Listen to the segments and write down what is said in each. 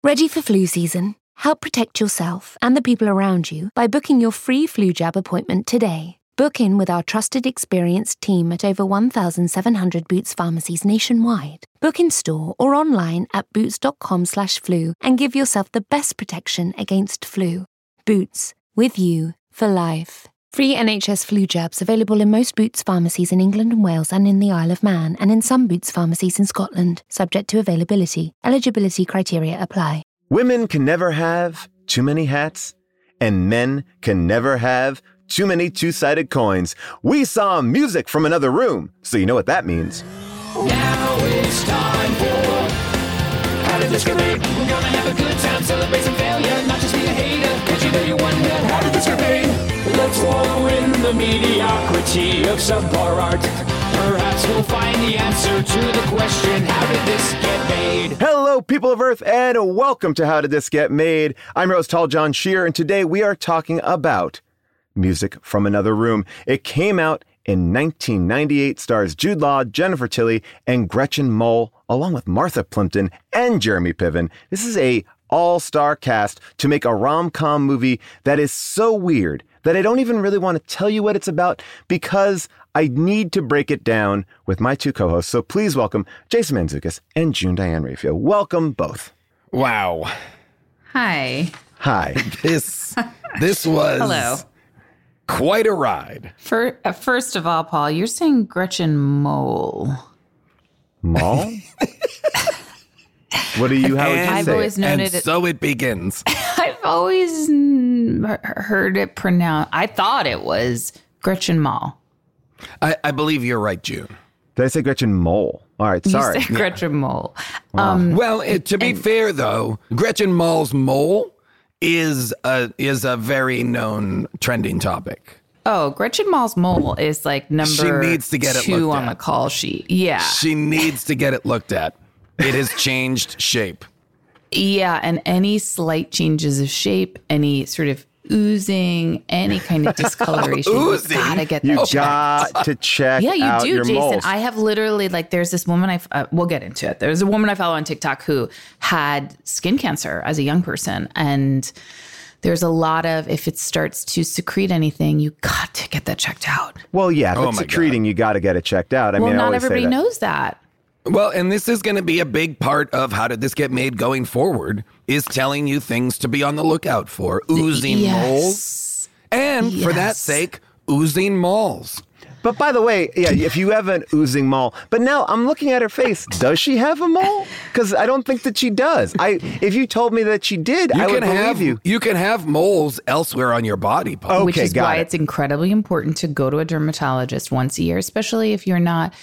Ready for flu season? Help protect yourself and the people around you by booking your free flu jab appointment today. Book in with our trusted, experienced team at over 1,700 Boots pharmacies nationwide. Book in store or online at boots.com/flu and give yourself the best protection against flu. Boots, with you for life. Free NHS flu jabs available in most Boots pharmacies in England and Wales and in the Isle of Man, and in some Boots pharmacies in Scotland, subject to availability. Eligibility criteria apply. Women can never have too many hats, and men can never have too many two-sided coins. We saw music from another room, so you know what that means. Now it's time for How Did This Get Made? We're gonna have a good time, celebrate some failure, not just be a hater, cause you know you wonder, how did this get made? Let's wallow in the mediocrity of subpar art. Perhaps we'll find the answer to the question, how did this get made? Hello, people of Earth, and welcome to How Did This Get Made? I'm Rose Tall John Shear, and today we are talking about Music from Another Room. It came out in 1998, stars Jude Law, Jennifer Tilly, and Gretchen Mol, along with Martha Plimpton and Jeremy Piven. This is a all-star cast to make a rom-com movie that is so weird that I don't even really want to tell you what it's about because I need to break it down with my two co-hosts. So please welcome Jason Mantzoukas and June Diane Raphael. Welcome both. Wow. Hi. Hi. This was Hello. Quite a ride. First of all, Paul, you're saying Gretchen Mol. Mol? What do you, how would you I've say always it? known And it. so it begins. I've always heard it pronounced. I thought it was Gretchen Mol. I believe you're right, June. Did I say Gretchen Mol? All right, sorry. You said Gretchen Mol. Well, to be fair, though, Gretchen Mol's mole is a very known trending topic. Oh, Gretchen Mol's mole is like number She needs to get it 2 looked on at. the call sheet. Yeah. She needs to get it looked at. It has changed shape. Yeah, and any slight changes of shape, any sort of oozing, any kind of discoloration, Oozing? you gotta get You that checked. got to check Yeah, you out do, your Jason. moles. I have literally, there's this woman, we'll get into it. There's a woman I follow on TikTok who had skin cancer as a young person. And there's a lot of, if it starts to secrete anything, you got to get that checked out. Well, yeah, if Oh it's my secreting, you got to get it checked out. I Well, mean, I not always say everybody that. knows that. Well, and this is going to be a big part of How Did This Get Made going forward, is telling you things to be on the lookout for. Oozing moles. And for that Yes. sake, oozing moles. But by the way, yeah, if you have an oozing mole, but now I'm looking at her face. Does she have a mole? Because I don't think that she does. If you told me that she did, I would believe you. You can have moles elsewhere on your body, Paul. Okay, Which is got why it. it's incredibly important to go to a dermatologist once a year, especially if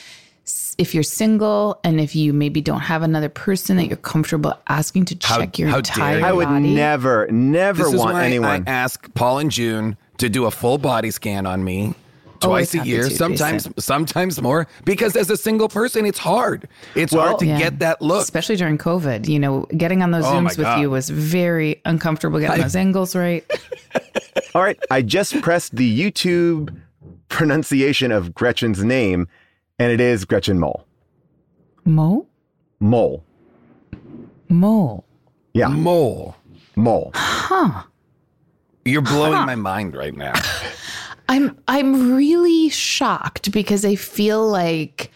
you're single and if you maybe don't have another person that you're comfortable asking to check your how entire dare I you. would body. never This is want why anyone. I ask Paul and June to do a full body scan on me twice a happy year, to, sometimes more, because as a single person, it's hard. It's hard to Yeah. get that look. Especially during COVID, getting on those Oh my Zooms with God. you was very uncomfortable getting those angles right. All right, I just pressed the YouTube pronunciation of Gretchen's name, and it is Gretchen Mol. Mole? Mole. Mole. Yeah, Mole. mole. You're blowing my mind right now. I'm really shocked because I feel like,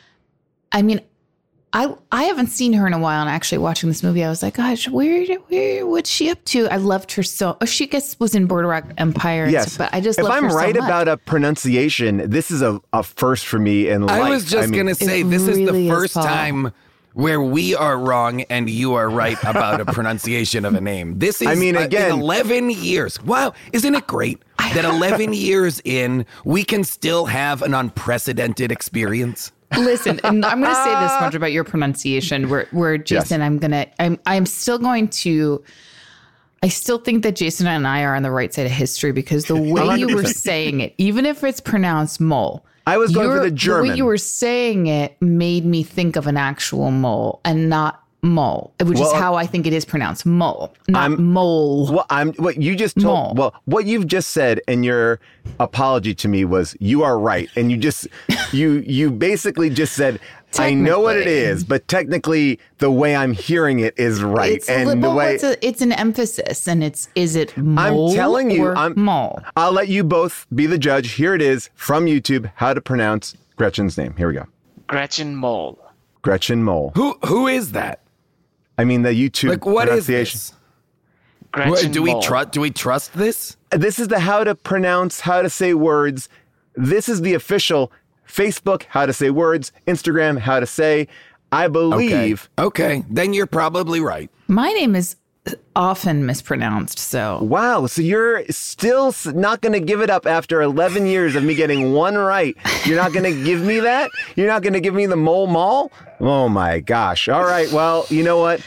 I haven't seen her in a while, and actually watching this movie, I was like, gosh, what's she up to? I loved her so. Oh, she was in Boardwalk Empire. And Yes, stuff, but I just if loved I'm her so right much. about a pronunciation, this is a first for me in life. I was just going to say, this is really the is, first Paul. time where we are wrong and you are right about a pronunciation of a name. This is, again- in 11 years. Wow, isn't it great that 11 years in, we can still have an unprecedented experience? Listen, and I'm going to say this much about your pronunciation. Where Jason, Yes. I'm still going to. I still think that Jason and I are on the right side of history because the way you were 100%. saying it, even if it's pronounced mole, I was going for the German. The way you were saying it made me think of an actual mole and not mole, which is Well, how I think it is pronounced. Mole, not mole. What you just told. Mole. Well, what you've just said in your apology to me was you are right, and you basically just said I know what it is, but technically the way I'm hearing it is right. It's an emphasis, and is it mole? I'm telling you, mole? I'll let you both be the judge. Here it is from YouTube, how to pronounce Gretchen's name. Here we go. Gretchen Mol. Gretchen Mol. Who is that? I mean, the YouTube what pronunciation. is this? Gretchen Do Mol. we trust this? This is the how to say words. This is the official Facebook, how to say words, Instagram, how to say. I believe. Okay, then you're probably right. My name is often mispronounced, so. Wow, so you're still not going to give it up after 11 years of me getting one right. You're not going to give me that? You're not going to give me the mole mall? Oh my gosh. All right, well, you know what?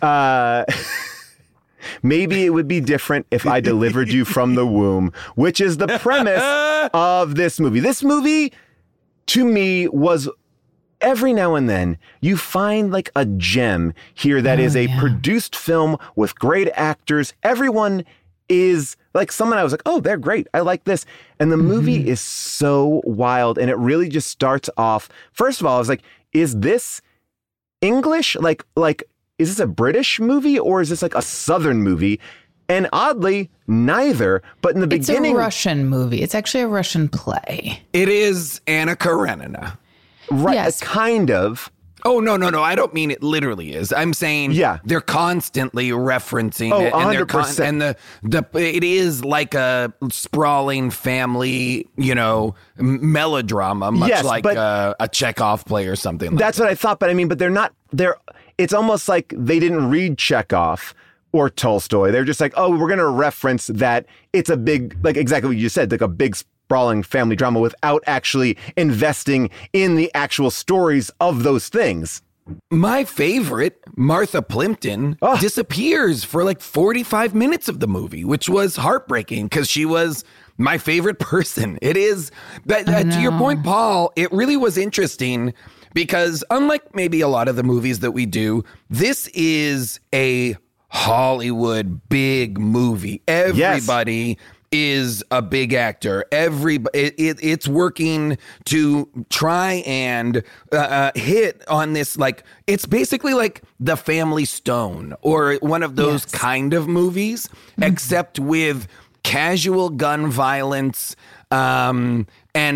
Maybe it would be different if I delivered you from the womb, which is the premise of this movie. This movie, to me, was every now and then you find like a gem here that is a produced film with great actors. Everyone is like someone I was like, oh, they're great. I like this. And the movie is so wild. And it really just starts off. First of all, I was like, is this English? Like, is this a British movie or is this like a Southern movie? And oddly, neither. But in the beginning, it's a Russian movie. It's actually a Russian play. It is Anna Karenina. Right, Yes. kind of. Oh, no. I don't mean it literally is. I'm saying they're constantly referencing it. And 100%. And it is like a sprawling family, melodrama, much like a Chekhov play or something like that. That's what I thought. But I mean, it's almost like they didn't read Chekhov or Tolstoy. They're just like, oh, we're going to reference that. It's a big, like exactly what you said, like a big sprawling family drama without actually investing in the actual stories of those things. My favorite, Martha Plimpton, disappears for like 45 minutes of the movie, which was heartbreaking because she was my favorite person. It is, to your point, Paul, it really was interesting because unlike maybe a lot of the movies that we do, this is a Hollywood big movie. Everybody is a big actor. It's working to try and hit on this, like, it's basically like The Family Stone or one of those kind of movies, except with casual gun violence and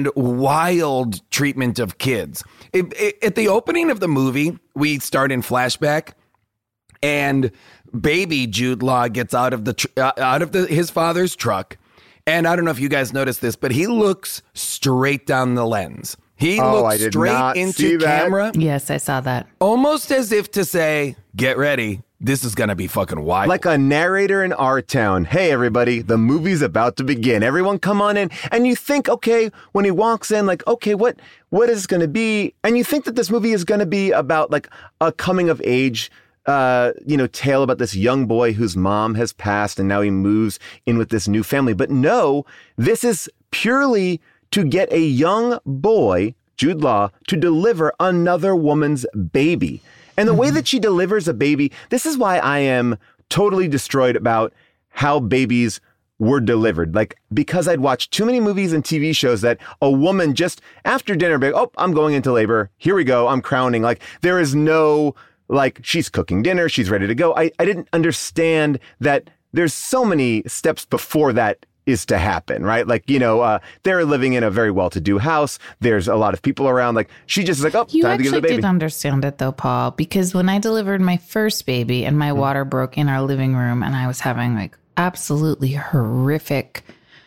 wild treatment of kids. At the opening of the movie, we start in flashback, and baby Jude Law gets out of his father's truck. And I don't know if you guys noticed this, but he looks straight down the lens. He looks straight into camera. Yes, I saw that. Almost as if to say, get ready. This is going to be fucking wild. Like a narrator in our town. Hey, everybody, the movie's about to begin. Everyone come on in. And you think, okay, when he walks in, like, okay, what is this going to be? And you think that this movie is going to be about like a coming of age tale about this young boy whose mom has passed and now he moves in with this new family. But no, this is purely to get a young boy, Jude Law, to deliver another woman's baby. And the way that she delivers a baby, this is why I am totally destroyed about how babies were delivered. Like, because I'd watched too many movies and TV shows that a woman just after dinner, I'm going into labor. Here we go. I'm crowning. Like, there is no, like, she's cooking dinner. She's ready to go. I didn't understand that there's so many steps before that is to happen, right? Like, they're living in a very well-to-do house. There's a lot of people around. Like, she just is like, time to give the baby. You actually did understand it, though, Paul, because when I delivered my first baby and my water broke in our living room and I was having, like, absolutely horrific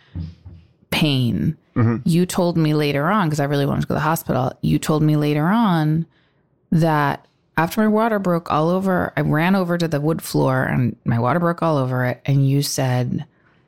pain, you told me later on, because I really wanted to go to the hospital, you told me later on that after my water broke all over, I ran over to the wood floor and my water broke all over it. And you said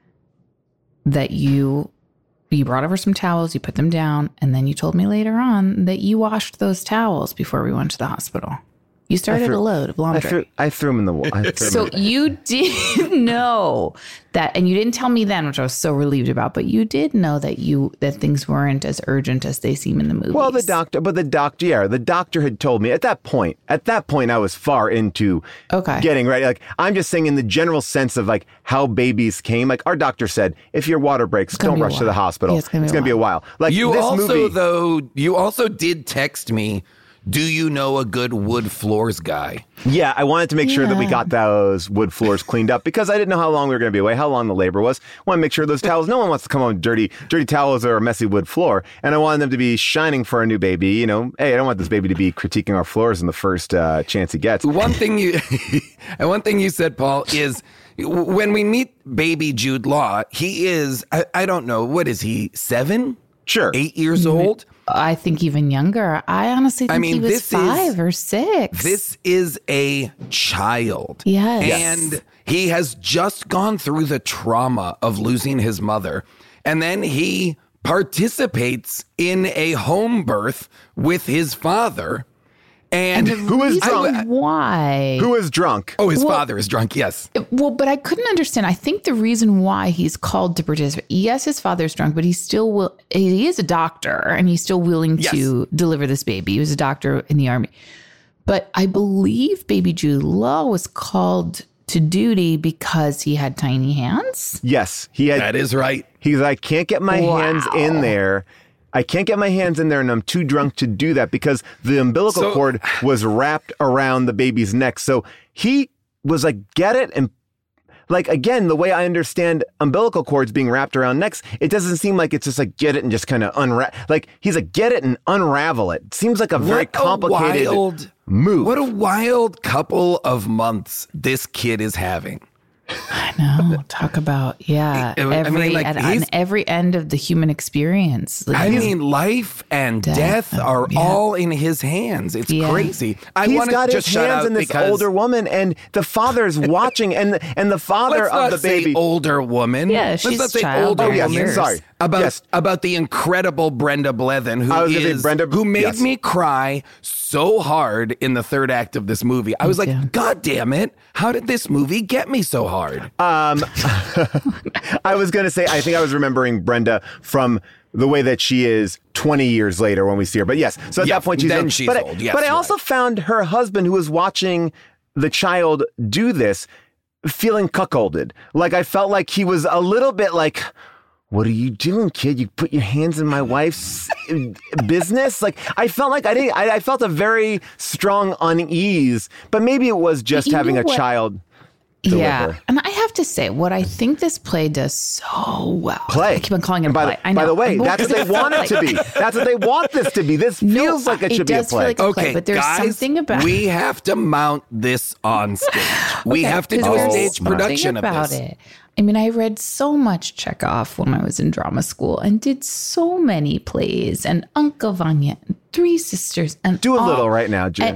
that you brought over some towels, you put them down, and then you told me later on that you washed those towels before we went to the hospital. You started a load of laundry. I threw them in the wall. So you did know that, and you didn't tell me then, which I was so relieved about, but you did know that things weren't as urgent as they seem in the movies. Well, the doctor had told me at that point I was far into getting ready. Like, I'm just saying in the general sense of like how babies came, like our doctor said, if your water breaks, don't rush to the hospital. Yeah, it's going to be a while. Like, you also did text me do you know a good wood floors guy? Yeah, I wanted to make sure that we got those wood floors cleaned up because I didn't know how long we were going to be away, how long the labor was. I want to make sure those towels, no one wants to come home with dirty towels or a messy wood floor. And I wanted them to be shining for a new baby. You know, hey, I don't want this baby to be critiquing our floors in the first chance he gets. One thing you said, Paul, is when we meet baby Jude Law, he is, I don't know, what is he, 7? Sure. 8 years old? I think even younger. I honestly think he was 5 or 6. This is a child. Yes. And he has just gone through the trauma of losing his mother. And then he participates in a home birth with his father. And who is drunk? Why? Who is drunk? Oh, his father is drunk, yes. Well, but I couldn't understand. I think the reason why he's called to participate, yes, his father's drunk, but he is a doctor and he's still willing to deliver this baby. He was a doctor in the army. But I believe baby Jude Law was called to duty because he had tiny hands. Yes. That is right. He's like, I can't get my hands in there. I can't get my hands in there and I'm too drunk to do that because the umbilical cord was wrapped around the baby's neck. So he was like, get it? And like, again, the way I understand umbilical cords being wrapped around necks, it doesn't seem like it's just like, get it and just kind of unwrap. Like he's like, get it and unravel it. It seems like a very complicated move. What a wild couple of months this kid is having. I know. Talk about, at every end of the human experience. I mean, life and death are all in his hands. It's crazy. He's got his hands in this older woman, and the father's watching, and the father of the baby. Say older woman. Yeah, she's Let's not say child. older yes, woman. sorry. About the incredible Brenda Blethyn, who made me cry so hard in the third act of this movie. I was like, God damn it. How did this movie get me so hard? I was going to say, I think I was remembering Brenda from the way that she is 20 years later when we see her. But yes, so at that point she's old. Yes, but I also found her husband, who was watching the child do this, feeling cuckolded. Like I felt like he was a little bit like, what are you doing, kid? You put your hands in my wife's business? Like, I felt like I felt a very strong unease, but maybe it was just having a child deliver. Yeah. And I have to say, what I think this play does so well. I keep on calling it a play. By the way, that's what they want it to be. That's what they want this to be. This feels like it should be a play. Like a play, but there's something about we have to mount this on stage. We have to do a stage production of this. I mean, I read so much Chekhov when I was in drama school and did so many plays and Uncle Vanya and Three Sisters. And do a little right now, Jen.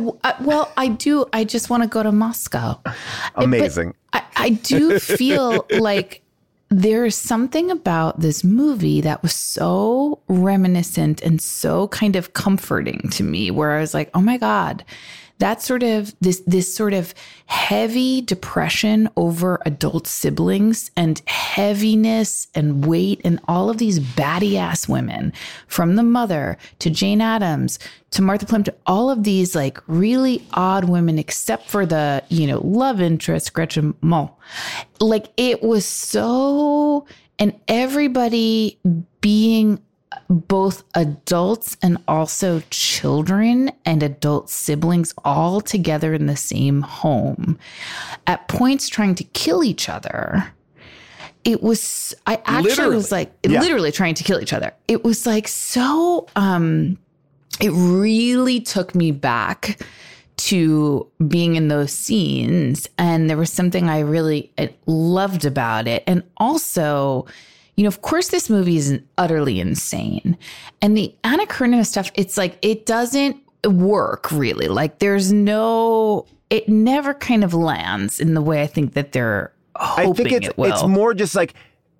I do. I just want to go to Moscow. Amazing. But I do feel like there is something about this movie that was so reminiscent and so kind of comforting to me where I was like, oh my God. That sort of this sort of heavy depression over adult siblings and heaviness and weight and all of these batty ass women, from the mother to Jane Addams to Martha Plimpton, all of these like really odd women, except for the, love interest, Gretchen Mol. Like it was so, and everybody being both adults and also children and adult siblings all together in the same home, at points trying to kill each other. It was, I actually was like literally trying to kill each other. It was like so, it really took me back to being in those scenes. And there was something I really loved about it. And also, of course, this movie is utterly insane. And the Anna Karenina stuff, it's like, it doesn't work really. Like it never kind of lands in the way I think that they're hoping it will. It's more just like,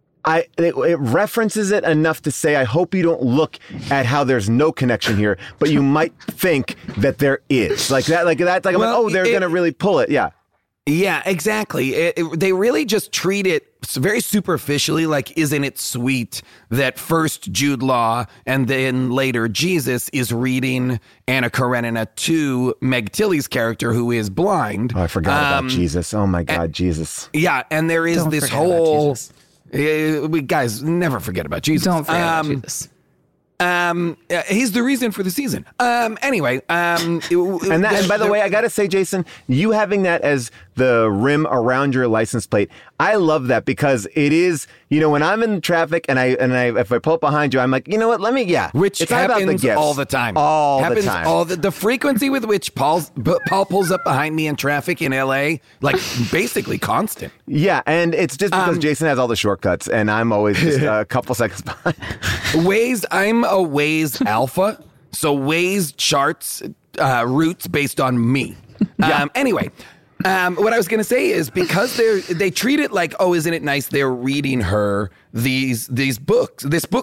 it references it enough to say, I hope you don't look at how there's no connection here, but you might think that there is. Like that, I'm like, they're going to really pull it. Yeah. Yeah, exactly. They really just treat it very superficially, like, isn't it sweet that first Jude Law and then later Jesus is reading Anna Karenina to Meg Tilly's character, who is blind. Oh, I forgot about Jesus. Oh, my God, Jesus. Yeah, and there is this whole... guys, never forget about Jesus. Don't forget about Jesus. He's the reason for the season. Anyway, and by the way, I got to say, Jason, you having that as the rim around your license plate, I love that because it is, when I'm in traffic and if I pull up behind you, I'm like, you know what? Which it's happens all the time. The time. The frequency with which Paul pulls up behind me in traffic in LA, like basically constant. Yeah, and it's just because Jason has all the shortcuts and I'm always just a couple seconds behind. Waze, I'm a Waze alpha, so Waze charts routes based on me. Anyway, what I was going to say is because they treat it like, oh, isn't it nice? They're reading her this book,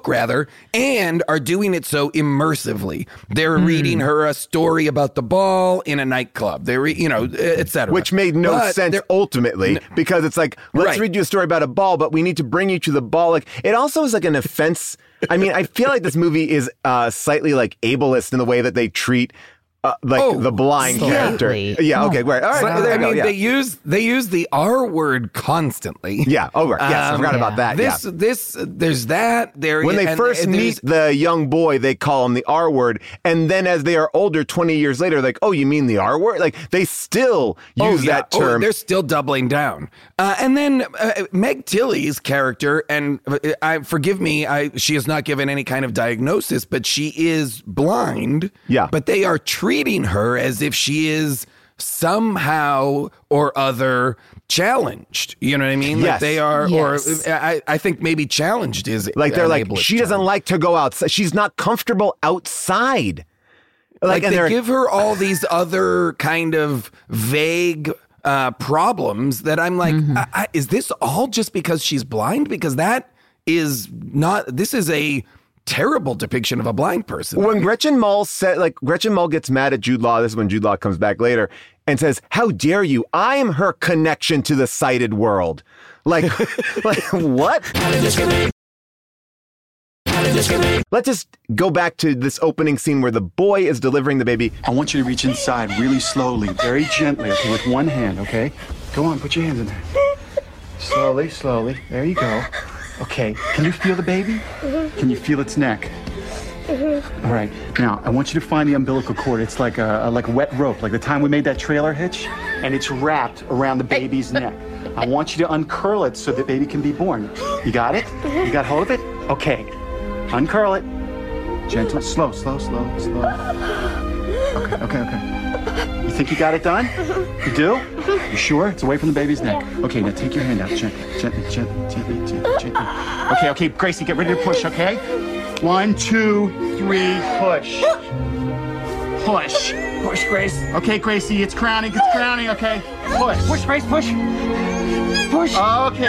and are doing it so immersively. They're reading her a story about the ball in a nightclub. They're, et cetera. Which made no sense ultimately because it's like, let's read you a story about a ball, but we need to bring you to the ball. Like, it also is like an offense. I mean, I feel like this movie is slightly like ableist in the way that they treat the blind character. Yeah. Okay. Right. All right. There you go. They use the R word constantly. Yeah. Oh, right. Yes. I forgot about that. There's that. When they first meet the young boy, they call him the R word, and then as they are older, 20 years later, like, oh, you mean the R word? Like they still use that term. They're still doubling down. And then Meg Tilly's character, and forgive me, she has not given any kind of diagnosis, but she is blind. Yeah. But they are treating her as if she is somehow or other challenged. You know what I mean? Yes. Like they are, Yes. or I think maybe challenged is like they're like, she doesn't like to go outside. She's not comfortable outside. Like they give her all these other kind of vague problems that I'm like, is this all just because she's blind? Because that is not, this is a terrible depiction of a blind person. When Gretchen Mull gets mad at Jude Law, this is when Jude Law comes back later and says, how dare you? I am her connection to the sighted world. Like what? Let's just go back to this opening scene where the boy is delivering the baby. I want you to reach inside really slowly, very gently, okay, with one hand, okay? Go on, put your hands in there. Slowly, slowly. There you go. Okay, can you feel the baby? Can you feel its neck? All right, now I want you to find the umbilical cord. It's like a wet rope, like the time we made that trailer hitch, and it's wrapped around the baby's neck. I want you to uncurl it so the baby can be born. You got it? You got hold of it? Okay, uncurl it. Gentle, slow. Okay. You think you got it done? You do? You sure? It's away from the baby's neck. Okay, now take your hand out gently. Okay, Gracie, get ready to push, okay? 1, 2, 3, push. Push, Grace. Okay, Gracie, it's crowning, okay? Push, Grace, push. Okay.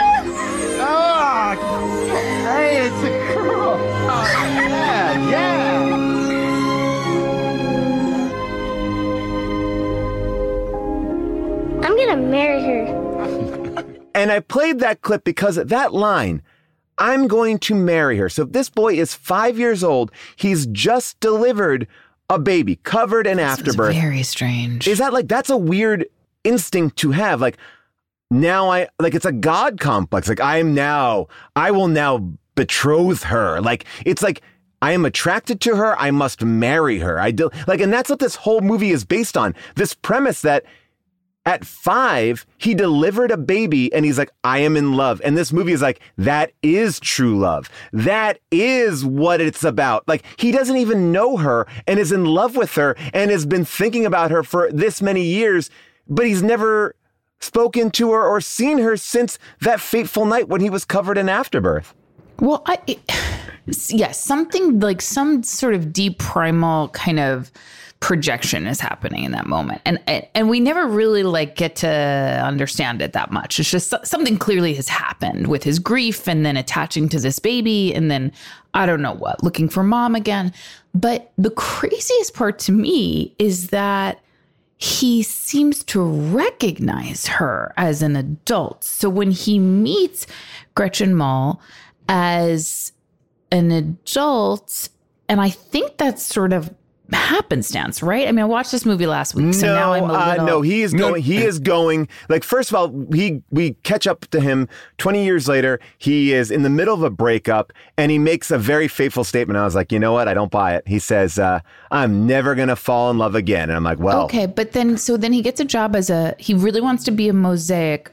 Oh, hey, it's a girl. Oh, yeah. I'm gonna marry her. And I played that clip because of that line, I'm going to marry her. So if this boy is 5 years old, he's just delivered a baby covered in afterbirth. Very strange. Is that that's a weird instinct to have? Like now it's a God complex. Like I will now betroth her. Like it's like I am attracted to her. I must marry her. And that's what this whole movie is based on. This premise that at 5, he delivered a baby and he's like, I am in love. And this movie is like, that is true love. That is what it's about. Like, he doesn't even know her and is in love with her and has been thinking about her for this many years, but he's never spoken to her or seen her since that fateful night when he was covered in afterbirth. Well, yes, something like some sort of deep primal kind of projection is happening in that moment. And we never really get to understand it that much. It's just something clearly has happened with his grief and then attaching to this baby and then I don't know what, looking for mom again. But the craziest part to me is that he seems to recognize her as an adult. So when he meets Gretchen Mull as an adult, and I think that's sort of happenstance, right? I mean, I watched this movie last week, so now I'm a little... No, he is going. He is going. Like, first of all, we catch up to him 20 years later. He is in the middle of a breakup, and he makes a very fateful statement. I was like, you know what? I don't buy it. He says, "I'm never gonna fall in love again." And I'm like, well, okay, but then he gets a job as he really wants to be a mosaic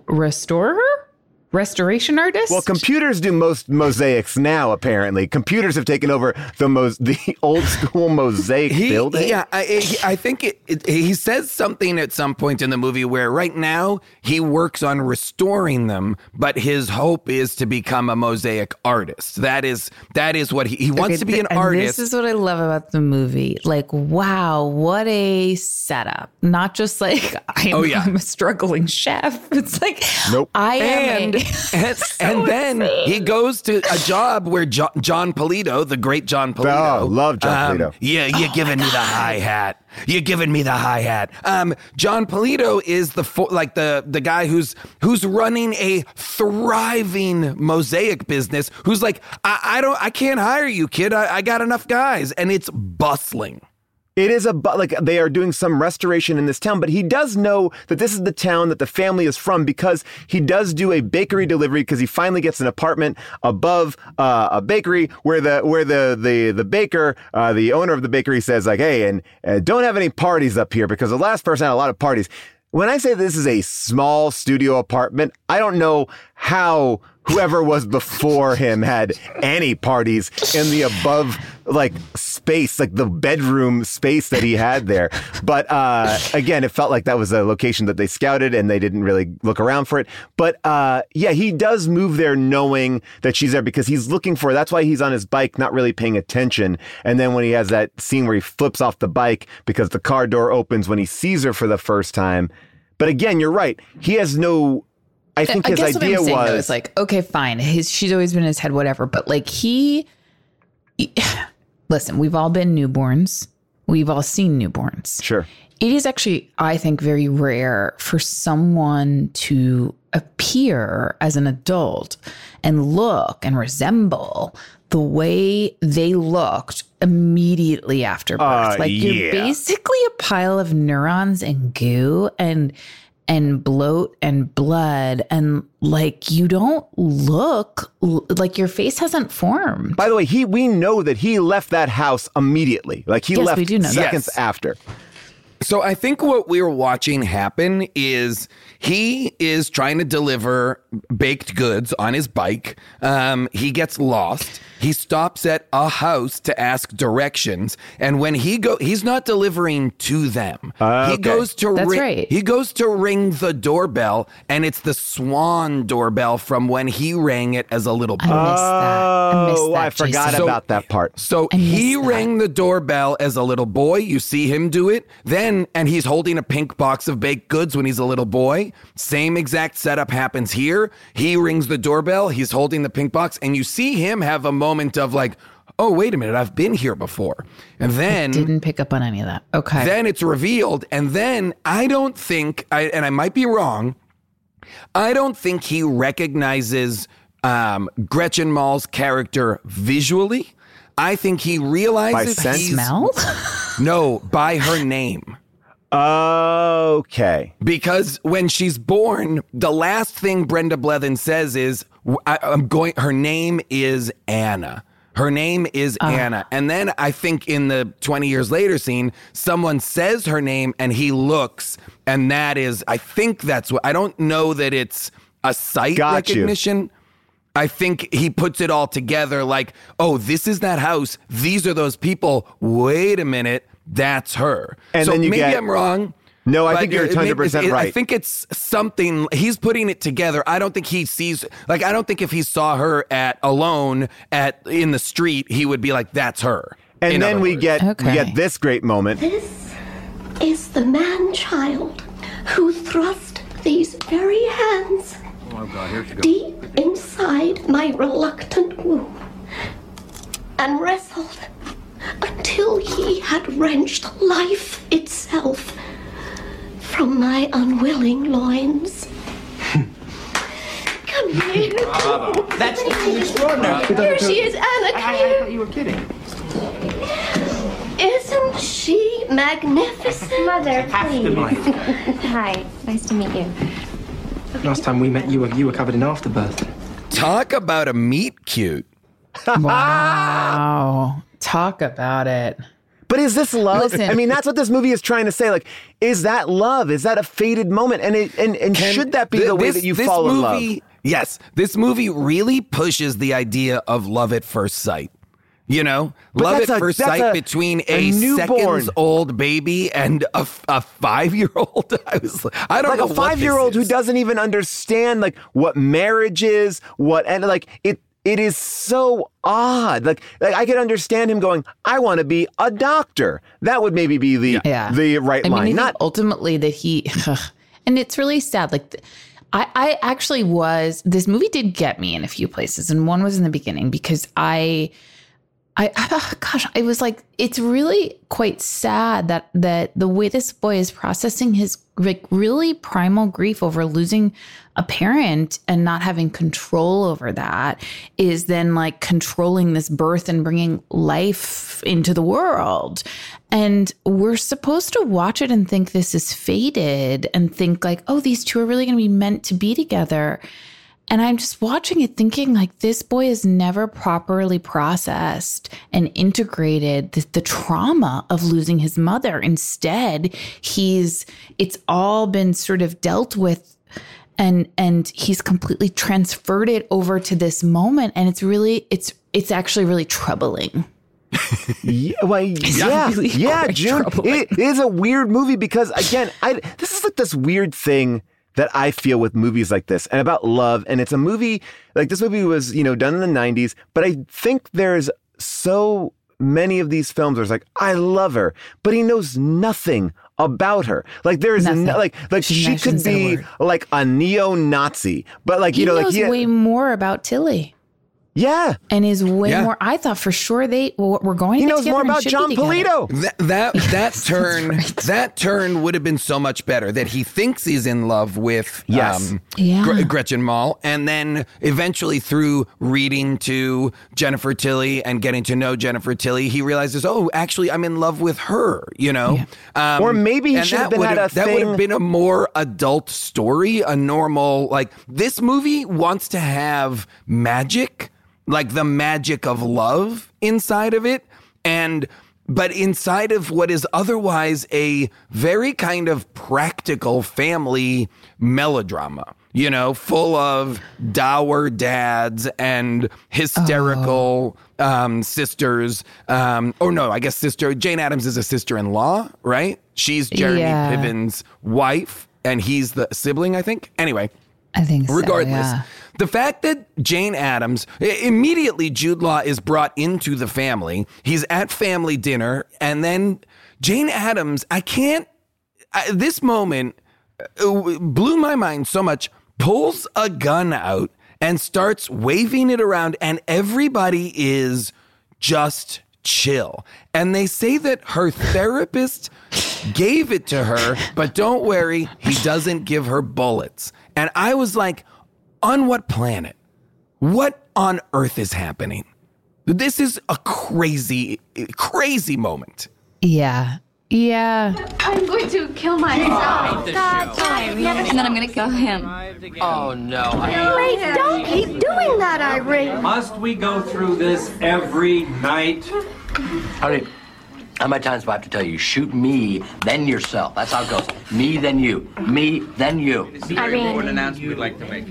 restoration artist? Well, computers do most mosaics now, apparently. Computers have taken over the old school mosaic building. Yeah, I think he says something at some point in the movie where right now he works on restoring them, but his hope is to become a mosaic artist. That is what he wants to be an artist. This is what I love about the movie. Like, wow, what a setup. Not just like, I'm a struggling chef. It's like, nope. And then he goes to a job where John Polito, the great John Polito. Oh, love John Polito. Yeah, you're giving me the hi-hat. You're giving me the hi-hat. John Polito is the guy who's running a thriving mosaic business. Who's like, I can't hire you, kid. I got enough guys, and it's bustling. It is they are doing some restoration in this town, but he does know that this is the town that the family is from because he does do a bakery delivery because he finally gets an apartment above a bakery where the baker, the owner of the bakery says like, hey, and don't have any parties up here because the last person had a lot of parties. When I say this is a small studio apartment, I don't know how whoever was before him had any parties in the above space, like the bedroom space that he had there. But again, it felt like that was a location that they scouted and they didn't really look around for it. But he does move there knowing that she's there because he's looking for her. That's why he's on his bike, not really paying attention. And then when he has that scene where he flips off the bike because the car door opens when he sees her for the first time. But again, you're right. He has no... I think his idea was like, okay, fine. She's always been in his head, whatever. But like listen, we've all been newborns. We've all seen newborns. Sure. It is actually, I think, very rare for someone to appear as an adult and look and resemble the way they looked immediately after birth. You're basically a pile of neurons and goo and bloat and blood, and you don't look like your face hasn't formed. By the way, we know that he left that house immediately. Left we do know seconds after. So I think what we're watching happen is he is trying to deliver baked goods on his bike. He gets lost. He stops at a house to ask directions. And when he's not delivering to them. He goes to He goes to ring the doorbell, and it's the Swan doorbell from when he rang it as a little boy. I missed that. I forgot about that part. So he rang the doorbell as a little boy. You see him do it. And he's holding a pink box of baked goods when he's a little boy. Same exact setup happens here. He rings the doorbell. He's holding the pink box, and you see him have a moment of like, oh, wait a minute, I've been here before. And then... I didn't pick up on any of that. Okay. Then it's revealed, and then I don't think, and I might be wrong, I don't think he recognizes Gretchen Mall's character visually. I think he realizes... By sense? Smell? No, by her name. Okay. Because when she's born, the last thing Brenda Blethyn says is, her name is Anna. Her name is Anna. And then I think in the 20 years later scene, someone says her name and he looks, and I think that's what, I don't know that it's a sight recognition. I think he puts it all together like, oh, this is that house. These are those people. Wait a minute. That's her. And so then maybe I'm wrong. No, I think you're 100% right. I think it's something, he's putting it together. I don't think he sees, I don't think if he saw her alone in the street, he would be like, that's her. And then we get this great moment. This is the man-child who thrust these very hands deep inside my reluctant womb and wrestled until he had wrenched life itself from my unwilling loins. Come here. That's extraordinary. Here she is, Anna. I thought you were kidding. Isn't she magnificent? Mother, please. Hi, nice to meet you. Last time we met, you were covered in afterbirth. Talk about a meet cute. Wow. Talk about it. But is this love? Listen. I mean, that's what this movie is trying to say. Like, is that love? Is that a fated moment? And should that be the way that you fall in love? Yes. This movie really pushes the idea of love at first sight. You know, love at first sight between a seconds-old baby and a 5-year-old. I don't know. Like a 5-year-old who doesn't even understand like what marriage is, it is so odd. Like I could understand him going, I want to be a doctor. That would maybe be the right line. I think ultimately that he, and it's really sad. Like I actually this movie did get me in a few places. And one was in the beginning because I was like, it's really quite sad that the way this boy is processing his like really primal grief over losing a parent and not having control over that is then like controlling this birth and bringing life into the world. And we're supposed to watch it and think this is fated and think like, oh, these two are really going to be meant to be together. And I'm just watching it thinking like this boy has never properly processed and integrated the trauma of losing his mother. Instead, it's all been sort of dealt with and he's completely transferred it over to this moment. And it's actually really troubling. Yeah, June. It is a weird movie because again, this is like this weird thing that I feel with movies like this and about love. And it's a movie, like this movie was, done in the 90s, but I think there's so many of these films where it's like, I love her, but he knows nothing about her. Like there's she could be like a neo-Nazi, but like, he knows way more about Tilly. Yeah. And is way more. I thought for sure they were going to get together. He knows more about John Polito. That turn would have been so much better, that he thinks he's in love with Gretchen Mol. And then eventually through reading to Jennifer Tilly and getting to know Jennifer Tilly, he realizes, oh, actually, I'm in love with her, Yeah. Or maybe he should have been that would have been a more adult story, a normal, like this movie wants to have magic. Like the magic of love inside of it. But inside of what is otherwise a very kind of practical family melodrama, full of dour dads and hysterical sisters. I guess Jane Addams is a sister-in-law, right? She's Jeremy Piven's wife and he's the sibling, I think. Anyway. I think so, regardless, the fact that Jane Addams, immediately Jude Law is brought into the family. He's at family dinner. And then Jane Addams, this moment blew my mind so much, pulls a gun out and starts waving it around. And everybody is just chill. And they say that her therapist gave it to her, but don't worry, he doesn't give her bullets. And I was like, on what planet? What on earth is happening? This is a crazy, crazy moment. Yeah. Yeah. I'm going to kill myself. And then I'm going to kill him. Oh, no. Wait, don't keep doing that, Irene. Must we go through this every night? Honey, how many times do I have to tell you, shoot me, then yourself? That's how it goes. Me, then you. Me, then you. It's a very important announcement we'd like to make.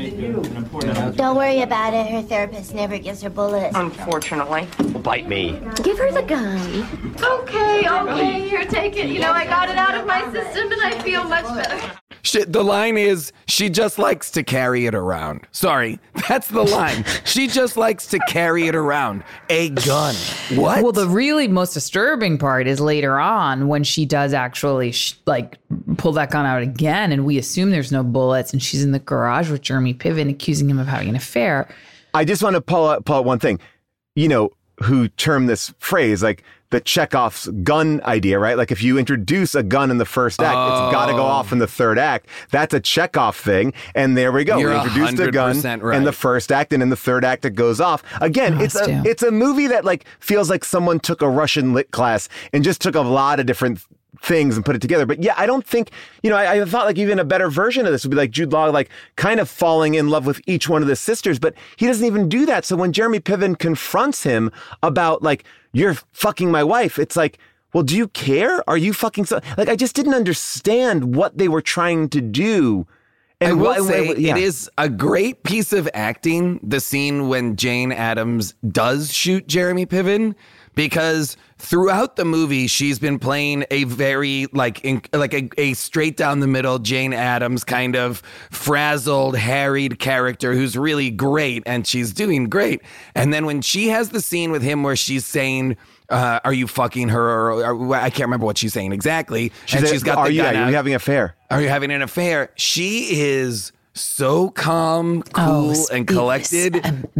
Don't worry about it. Her therapist never gives her bullets. Unfortunately. Bite me. Give her the gun. Okay, here, take it. I got it out of my system and I feel much better. The line is, she just likes to carry it around. Sorry, that's the line. She just likes to carry it around. A gun. What? Well, the really most disturbing part is later on when she does actually pull that gun out again, and we assume there's no bullets, and she's in the garage with Jeremy Piven accusing him of having an affair. I just want to pull out one thing. who termed this phrase, like the Chekhov's gun idea, right? Like if you introduce a gun in the first act, it's got to go off in the third act. That's a Chekhov thing. And there we go. You're we introduced a gun right. in the first act, and in the third act it goes off. Again, it's a movie that like feels like someone took a Russian lit class and just took a lot of different things and put it together. But yeah, I don't think, I thought like even a better version of this would be like Jude Law, like kind of falling in love with each one of the sisters, but he doesn't even do that. So when Jeremy Piven confronts him about like, you're fucking my wife, it's like, well, do you care? Are you fucking I just didn't understand what they were trying to do. And I will say it is a great piece of acting, the scene when Jane Addams does shoot Jeremy Piven, because throughout the movie, she's been playing a very a straight down the middle Jane Addams kind of frazzled, harried character who's really great, and she's doing great. And then when she has the scene with him where she's saying, are you fucking her? Or I can't remember what she's saying exactly. She's got the gun out. Are you having an affair? Are you having an affair? She is so calm, cool, and collected.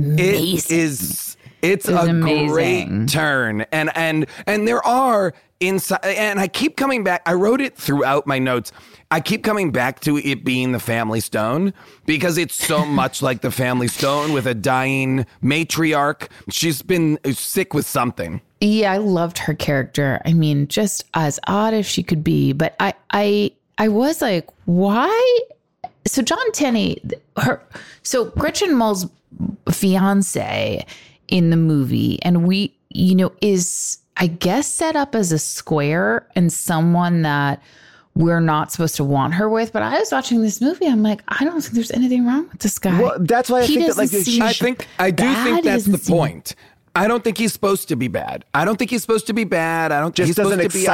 It's a amazing. great turn. And there are inside, and I keep coming back. I wrote it throughout my notes. I keep coming back to it being the Family Stone because it's so much like the Family Stone with a dying matriarch. She's been sick with something. Yeah, I loved her character. I mean, just as odd as she could be, but I was like, why? So John Tenney, Gretchen Mull's fiance in the movie, and we, is, I guess, set up as a square and someone that we're not supposed to want her with. But I was watching this movie, I'm like, I don't think there's anything wrong with this guy. Well, that's why I think that I do think that's the point. I don't think he's supposed to be bad. I don't think he's supposed to be bad. I don't think he's supposed to be,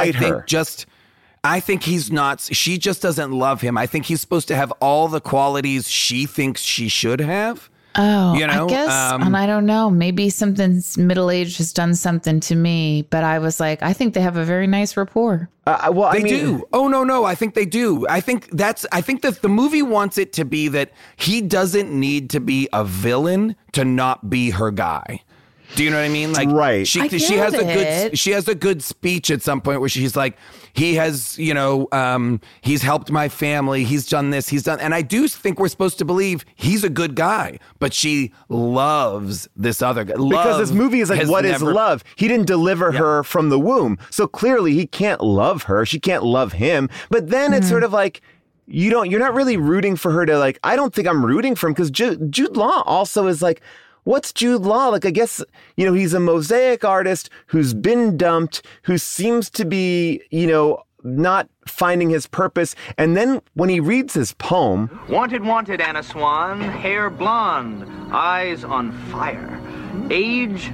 I think he's not. She just doesn't love him. I think he's supposed to have all the qualities she thinks she should have. Oh, I guess, and I don't know. Maybe something's middle-aged has done something to me, but I was like, I think they have a very nice rapport. They do. Oh, no. I think they do. I think that the movie wants it to be that he doesn't need to be a villain to not be her guy. Do you know what I mean? Like, right. She has a good speech at some point where she's like, he has, he's helped my family. He's done this. He's done. And I do think we're supposed to believe he's a good guy, but she loves this other guy. Because this movie is like, what is love? He didn't deliver her from the womb. So clearly he can't love her. She can't love him. But then it's sort of like, you're not really rooting for her to like, I don't think I'm rooting for him because Jude Law also is like, what's Jude Law? Like, I guess, he's a mosaic artist who's been dumped, who seems to be, not finding his purpose. And then when he reads his poem... Wanted, Anna Swan, hair blonde, eyes on fire, age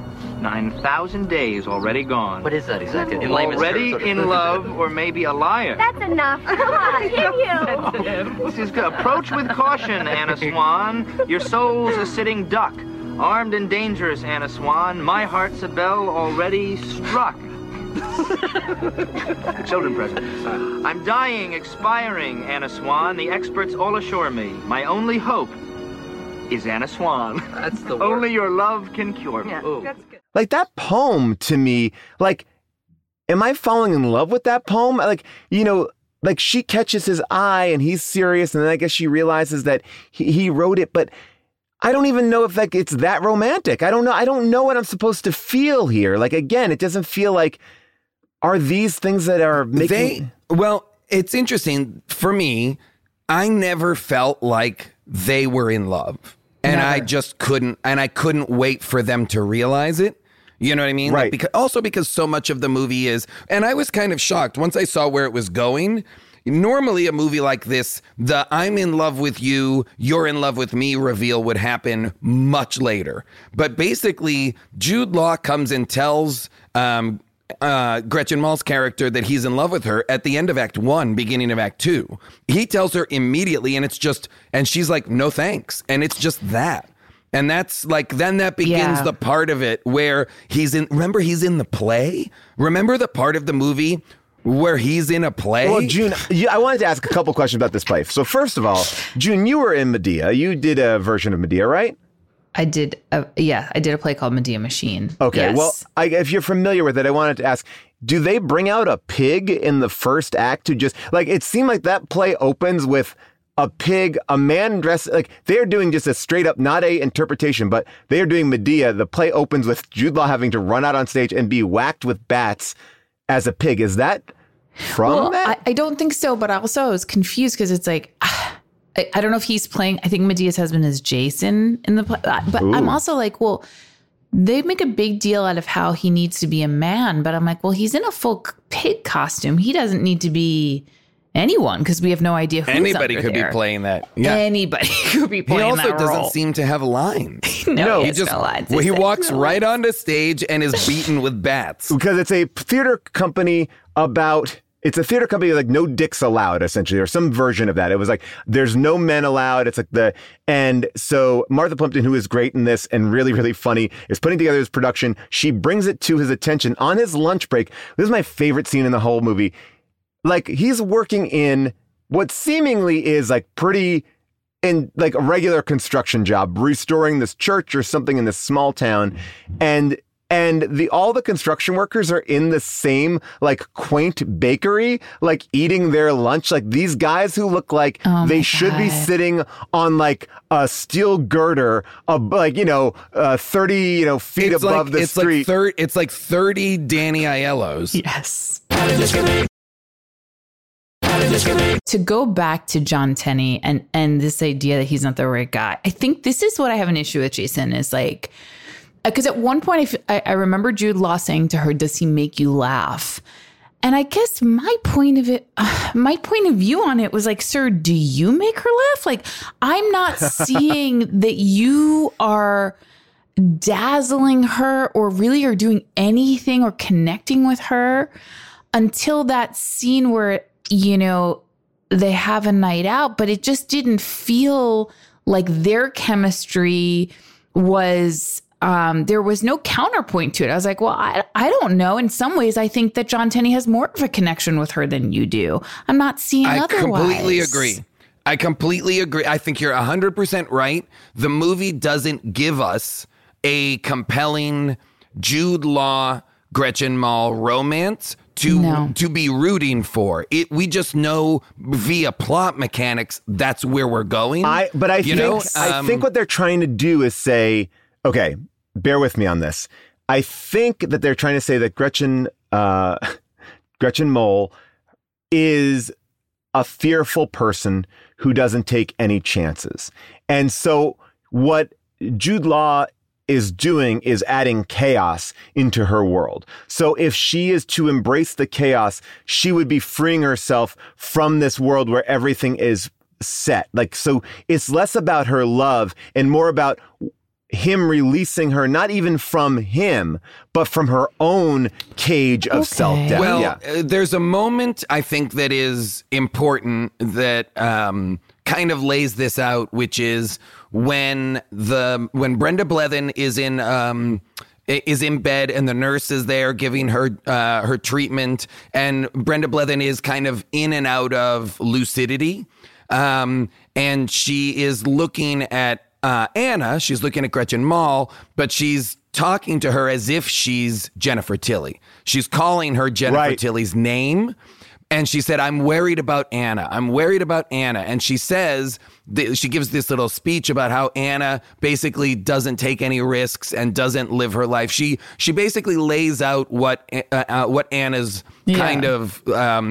9,000 days already gone. What is that exactly? Already in love or maybe a liar. That's enough. Come on, give you. This is approach with caution, Anna Swan. Your soul's a sitting duck. Armed and dangerous, Anna Swan. My heart's a bell already struck. Children present. I'm dying, expiring, Anna Swan. The experts all assure me. My only hope is Anna Swan. That's the word. Only your love can cure me. Yeah, that's good. Like, that poem to me, like, am I falling in love with that poem? Like, like she catches his eye and he's serious, and then I guess she realizes that he wrote it, but I don't even know if like it's that romantic. I don't know. I don't know what I'm supposed to feel here. Like, again, it doesn't feel like, are these things that are making... Well, it's interesting. For me, I never felt like they were in love. And I just couldn't wait for them to realize it. You know what I mean? Right. Like, because so much of the movie is, and I was kind of shocked once I saw where it was going. Normally a movie like this, the I'm in love with you, you're in love with me reveal would happen much later. But basically, Jude Law comes and tells Gretchen Mull's character that he's in love with her at the end of Act 1, beginning of Act 2. He tells her immediately, and she's like, no thanks. And it's just that. And that's like, then that begins the part of it where remember he's in the play? Remember the part of the movie where he's in a play? Well, June, I wanted to ask a couple questions about this play. So first of all, June, you were in Medea. You did a version of Medea, right? I did a play called Medea Machine. Okay, yes. well, if you're familiar with it, I wanted to ask, do they bring out a pig in the first act to just, like, it seemed like that play opens with a pig, a man dressed, like, they're doing just a straight up, not a interpretation, but they're doing Medea. The play opens with Jude Law having to run out on stage and be whacked with bats as a pig. Is that from that? I don't think so, but also I was confused because it's like, I don't know if he's playing, I think Medea's husband is Jason in the play, but I'm also like, well, they make a big deal out of how he needs to be a man, but I'm like, well, he's in a full pig costume. He doesn't need to be anyone because we have no idea who's anybody under could there. Be playing that. Yeah. Anybody could be playing that role. He also doesn't seem to have lines. No, he just no lines. Well, he walks right onto stage and is beaten with bats. Because it's a theater company about... It's a theater company like no dicks allowed, essentially, or some version of that. It was like, there's no men allowed. It's like and so Martha Plimpton, who is great in this and really, really funny, is putting together this production. She brings it to his attention on his lunch break. This is my favorite scene in the whole movie. Like, he's working in what seemingly is like pretty in like a regular construction job, restoring this church or something in this small town. And all the construction workers are in the same like quaint bakery, like eating their lunch. Like these guys who look like they should be sitting on like a steel girder, like 30 feet above the street. It's like 30 Danny Aiellos. Yes. To go back to John Tenney and this idea that he's not the right guy, I think this is what I have an issue with, Jason, is like. Because at one point, I remember Jude Law saying to her, "Does he make you laugh?" And I guess my point of view on it was like, "Sir, do you make her laugh? Like, I'm not seeing that you are dazzling her or really are doing anything or connecting with her until that scene where they have a night out, but it just didn't feel like their chemistry was." There was no counterpoint to it. I was like, well, I don't know. In some ways, I think that John Tenney has more of a connection with her than you do. I'm not seeing otherwise. I completely agree. I think you're 100% right. The movie doesn't give us a compelling Jude Law, Gretchen Mol romance to be rooting for. We just know via plot mechanics that's where we're going. I think what they're trying to do is say, okay, bear with me on this. I think that they're trying to say that Gretchen Mol is a fearful person who doesn't take any chances. And so what Jude Law is doing is adding chaos into her world. So if she is to embrace the chaos, she would be freeing herself from this world where everything is set. Like, so it's less about her love and more about him releasing her, not even from him, but from her own cage of self-doubt. Well, there's a moment I think that is important that kind of lays this out, which is when Brenda Blethyn is in bed and the nurse is there giving her her treatment, and Brenda Blethyn is kind of in and out of lucidity, and she is looking at Anna, she's looking at Gretchen Mol, but she's talking to her as if she's Jennifer Tilly. She's calling her Jennifer Tilly's name. And she said, I'm worried about Anna. I'm worried about Anna. And she says, she gives this little speech about how Anna basically doesn't take any risks and doesn't live her life. She basically lays out what Anna's kind of,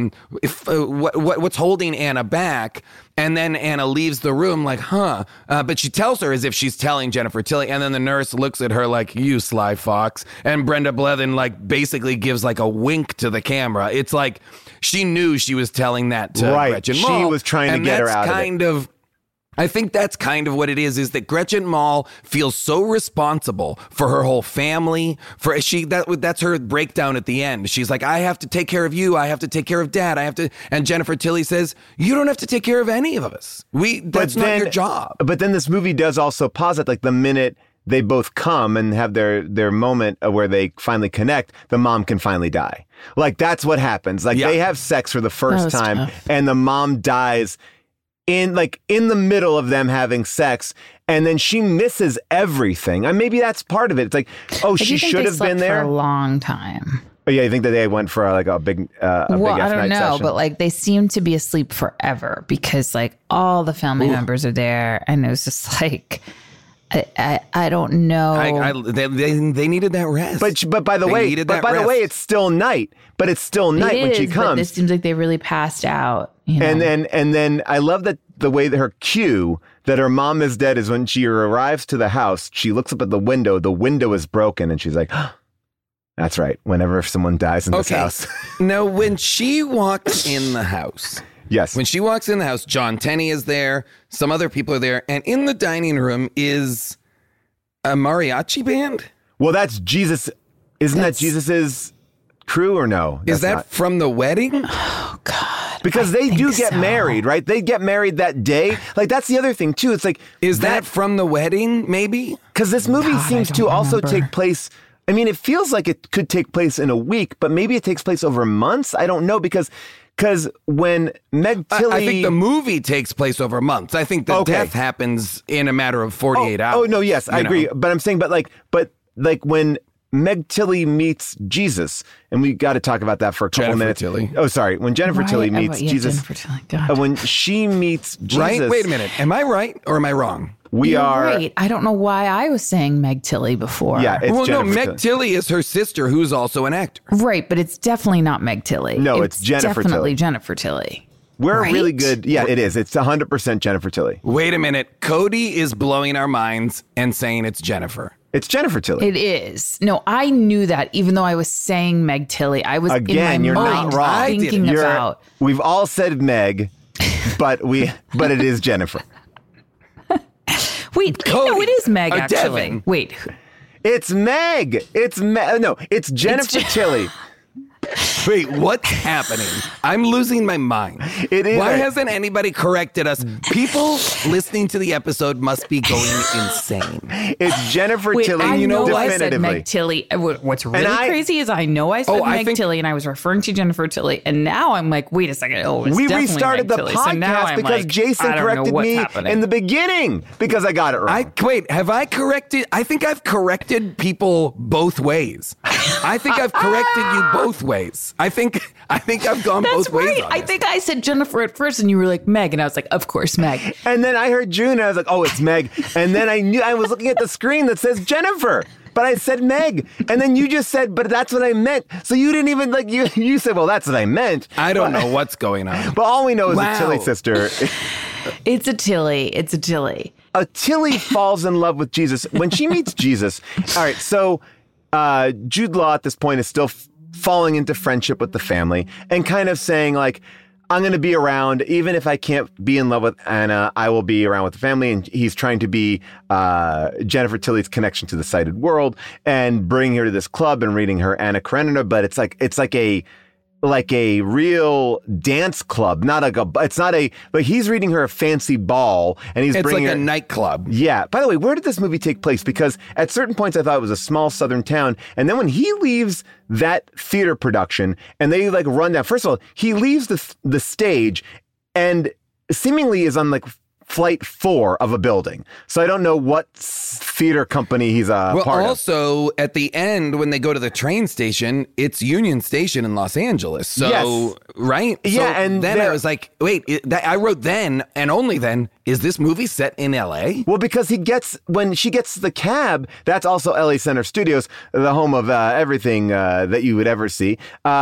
what's holding Anna back. And then Anna leaves the room like, but she tells her as if she's telling Jennifer Tilly. And then the nurse looks at her like, you sly fox. And Brenda Blethyn like basically gives like a wink to the camera. It's like she knew she was telling that to Gretchen Mol. She was trying to get her out of it. I think that's kind of what it is that Gretchen Mol feels so responsible for her whole family. That's her breakdown at the end. She's like, I have to take care of you. I have to take care of Dad. And Jennifer Tilly says, you don't have to take care of any of us. That's not your job. But then this movie does also posit, like the minute they both come and have their moment where they finally connect, the mom can finally die. Like that's what happens. Like they have sex for the first time and the mom dies. in the middle of them having sex, and then she misses everything. And maybe that's part of it. It's like, oh, she should have been there for a long time. Oh, yeah, you think that they went for a big I don't know, session? but like they seem to be asleep forever because like all the family members are there, and it was just like I don't know. They needed that rest. But by the way, it's still night. But it's still night when she comes. But it seems like they really passed out. You know? And then I love that the way that her cue that her mom is dead is when she arrives to the house. She looks up at the window is broken, and she's like, oh, that's right. Whenever someone dies in this house. Now, when she walks in the house. Yes. When she walks in the house, John Tenney is there. Some other people are there. And in the dining room is a mariachi band. Well, that's Jesus. Isn't that Jesus's crew or no? Is that from the wedding? Oh, God. Because they do get married, right? They get married that day. Like, that's the other thing, too. It's like. Is that from the wedding, maybe? Because this movie seems to also take place. I mean, it feels like it could take place in a week, but maybe it takes place over months. I don't know, because when Meg Tilly... I think the movie takes place over months. I think the death happens in a matter of 48 hours. Oh, no, yes, I agree. But I'm saying, but when Meg Tilly meets Jesus, and we got to talk about that for a couple minutes. Tilly. Oh, sorry. When Jennifer Tilly meets Jesus... Jennifer Tilly, God. When she meets Jesus... Right? Wait a minute. Am I right or am I wrong? You're right. I don't know why I was saying Meg Tilly before. Yeah, it's Jennifer Meg Tilly is her sister, who's also an actor. Right, but it's definitely not Meg Tilly. No, it's Jennifer definitely Tilly. Jennifer Tilly. We're really good. Yeah, it is. It's 100% Jennifer Tilly. Wait a minute. Cody is blowing our minds and saying it's Jennifer. It's Jennifer Tilly. It is. No, I knew that even though I was saying Meg Tilly. I was Again, in my you're mind not wrong. thinking about. We've all said Meg, but it is Jennifer. Wait, Cody, no, it is Meg, actually. Devin. Wait. It's Meg. It's Jennifer Tilly. Wait, what's happening? I'm losing my mind. It is. Why hasn't anybody corrected us? People listening to the episode must be going insane. It's Jennifer Tilly. I know I said definitively. Meg Tilly. What's really crazy is I know I said Meg Tilly, and I was referring to Jennifer Tilly, and now I'm like, wait a second. Oh, it's we definitely restarted Meg the Tilly. So now podcast I'm because like, Jason I don't know corrected what's me happening. in the beginning because I got it wrong. Wait, have I corrected? I think I've corrected people both ways. I think I've corrected you both ways. I think I've gone both ways. Right. On I this. think I said Jennifer at first, and you were like Meg, and I was like, of course, Meg. And then I heard June, and I was like, oh, it's Meg. And then I knew I was looking at the screen that says Jennifer, but I said Meg. And then you just said, but that's what I meant. So you didn't even you said, well, that's what I meant. I don't know what's going on. But all we know is a Tilly sister. It's a Tilly. It's a Tilly. A Tilly falls in love with Jesus when she meets Jesus. All right, so Jude Law at this point is still falling into friendship with the family and kind of saying like, I'm going to be around. Even if I can't be in love with Anna, I will be around with the family. And he's trying to be Jennifer Tilly's connection to the sighted world and bring her to this club and reading her Anna Karenina. But it's like a real dance club, but he's reading her a fancy ball and he's bringing like her a nightclub. Yeah. By the way, where did this movie take place? Because at certain points I thought it was a small southern town. And then when he leaves that theater production and they like run down, first of all, he leaves the stage and seemingly is on like flight 4 of a building. So I don't know what theater company he's part of. Also, at the end, when they go to the train station, it's Union Station in Los Angeles. So, yes. Right? Yeah, so and then I was like, wait, I wrote then, and only then, is this movie set in L.A.? Well, because when she gets the cab, that's also LA Center Studios, the home of everything that you would ever see.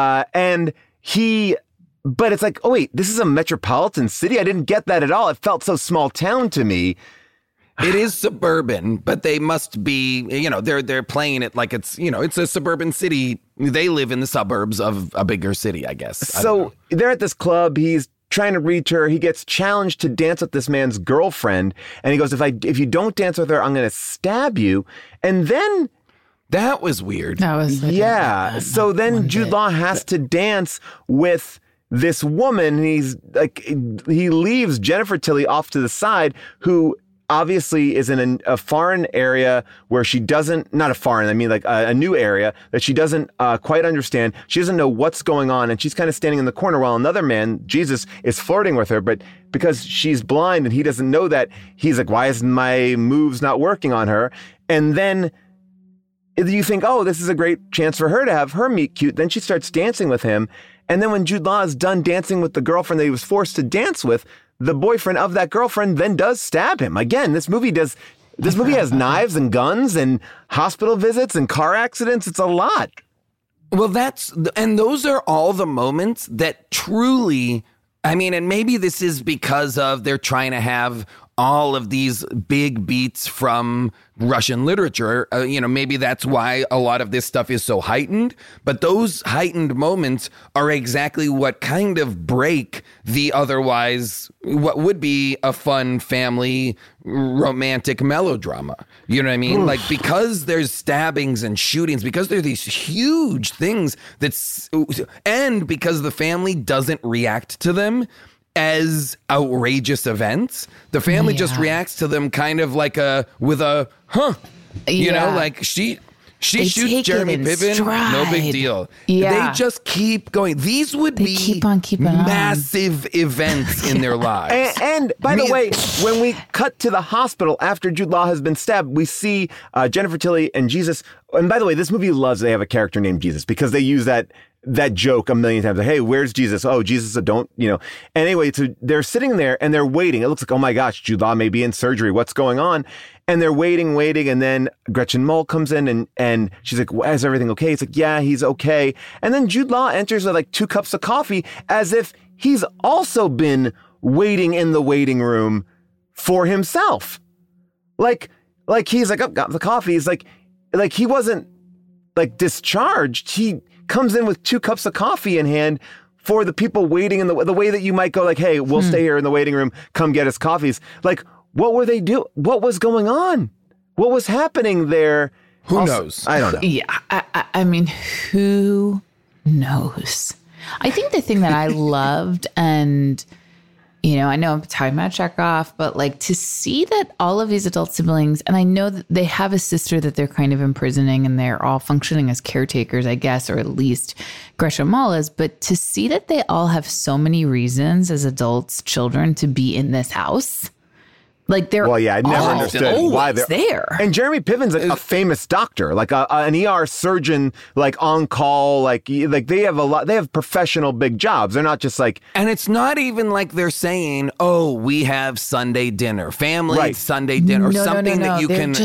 But it's like, oh, wait, this is a metropolitan city? I didn't get that at all. It felt so small town to me. It is suburban, but they must be, they're playing it like it's, it's a suburban city. They live in the suburbs of a bigger city, I guess. So they're at this club. He's trying to reach her. He gets challenged to dance with this man's girlfriend. And he goes, if you don't dance with her, I'm going to stab you. And then... That was weird. That was... So then Jude Law has to dance with this woman. And he leaves Jennifer Tilly off to the side, who obviously is in a foreign area where she doesn't, not a foreign, I mean like a new area that she doesn't quite understand. She doesn't know what's going on. And she's kind of standing in the corner while another man, Jesus, is flirting with her. But because she's blind and he doesn't know that, he's like, why isn't my moves not working on her? And then you think, oh, this is a great chance for her to have her meet cute. Then she starts dancing with him. And then when Jude Law is done dancing with the girlfriend that he was forced to dance with, the boyfriend of that girlfriend then does stab him. Again, this movie has knives and guns and hospital visits and car accidents. It's a lot. Well, and those are all the moments that truly, I mean, and maybe this is because of they're trying to have all of these big beats from Russian literature. Maybe that's why a lot of this stuff is so heightened. But those heightened moments are exactly what kind of break the otherwise what would be a fun family romantic melodrama. You know what I mean? Oof. Like, because there's stabbings and shootings, because there are these huge things and because the family doesn't react to them as outrageous events, the family just reacts to them kind of like with a you know, like she shoots Jeremy Piven, no big deal. Yeah. They just keep going. These would be keep on massive events in their lives. And by the way, when we cut to the hospital after Jude Law has been stabbed, we see Jennifer Tilly and Jesus. And by the way, this movie loves they have a character named Jesus because they use that joke a million times. Like, hey, where's Jesus? Oh, Jesus, don't, you know. Anyway, so they're sitting there and they're waiting. It looks like, oh my gosh, Jude Law may be in surgery. What's going on? And they're waiting. And then Gretchen Mol comes in and she's like, well, is everything okay? It's like, yeah, he's okay. And then Jude Law enters with like 2 cups of coffee as if he's also been waiting in the waiting room for himself. Like he's like, oh, got the coffee. He's like he wasn't like discharged. He comes in with 2 cups of coffee in hand for the people waiting in the way that you might go like, hey, we'll stay here in the waiting room. Come get us coffees. Like, what were they doing? What was going on? What was happening there? Who knows? I don't know. Yeah. I mean, who knows? I think the thing that I loved, and, you know, I know I'm talking about Chekhov, but like to see that all of these adult siblings, and I know that they have a sister that they're kind of imprisoning and they're all functioning as caretakers, I guess, or at least Gretchen Mol is, but to see that they all have so many reasons as adults, children, to be in this house. Like they're I never understood why they're there. And Jeremy Piven's a famous doctor, like an ER surgeon, like on call, like they have professional big jobs. They're not just like, and it's not even like they're saying, oh, we have Sunday dinner, family Sunday dinner, or something that you can.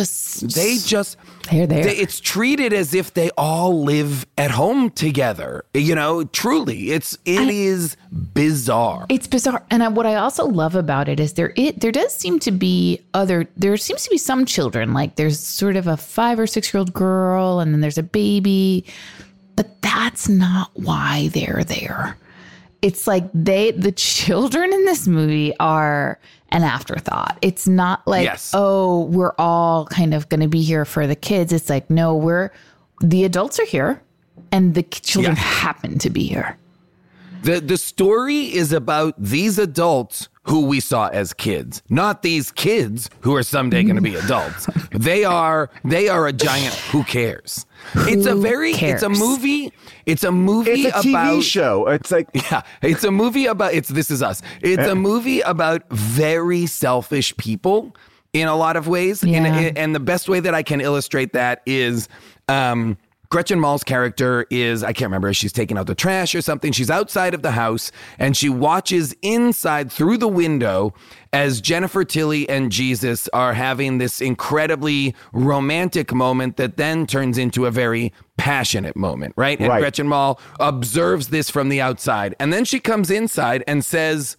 They're there. It's treated as if they all live at home together. You know, truly, it is bizarre. It's bizarre. And what I also love about it is there does seem to be there seems to be some children, like there's sort of a 5 or 6 year old girl and then there's a baby, but that's not why they're there. It's like the children in this movie are an afterthought. It's not like, oh, we're all kind of going to be here for the kids. It's like, no, the adults are here and the children happen to be here. The story is about these adults who we saw as kids, not these kids who are someday going to be adults. They are a giant who cares. It's a movie. It's a movie it's a about TV show. It's like, it's a movie about This Is Us. It's a movie about very selfish people in a lot of ways. Yeah. And the best way that I can illustrate that is, Gretchen Mol's character is, I can't remember, she's taking out the trash or something. She's outside of the house and she watches inside through the window as Jennifer Tilly and Jesus are having this incredibly romantic moment that then turns into a very passionate moment, right? And Gretchen Mol observes this from the outside. And then she comes inside and says,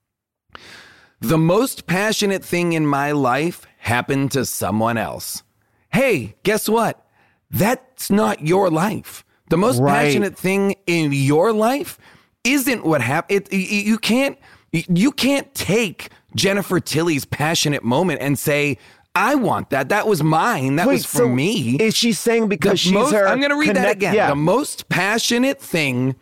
the most passionate thing in my life happened to someone else. Hey, guess what? That's not your life. The most passionate thing in your life isn't what happened. You can't take Jennifer Tilly's passionate moment and say, I want that. That was mine. That was for me. Is she saying because she's her? I'm going to read that again. Yeah. The most passionate thing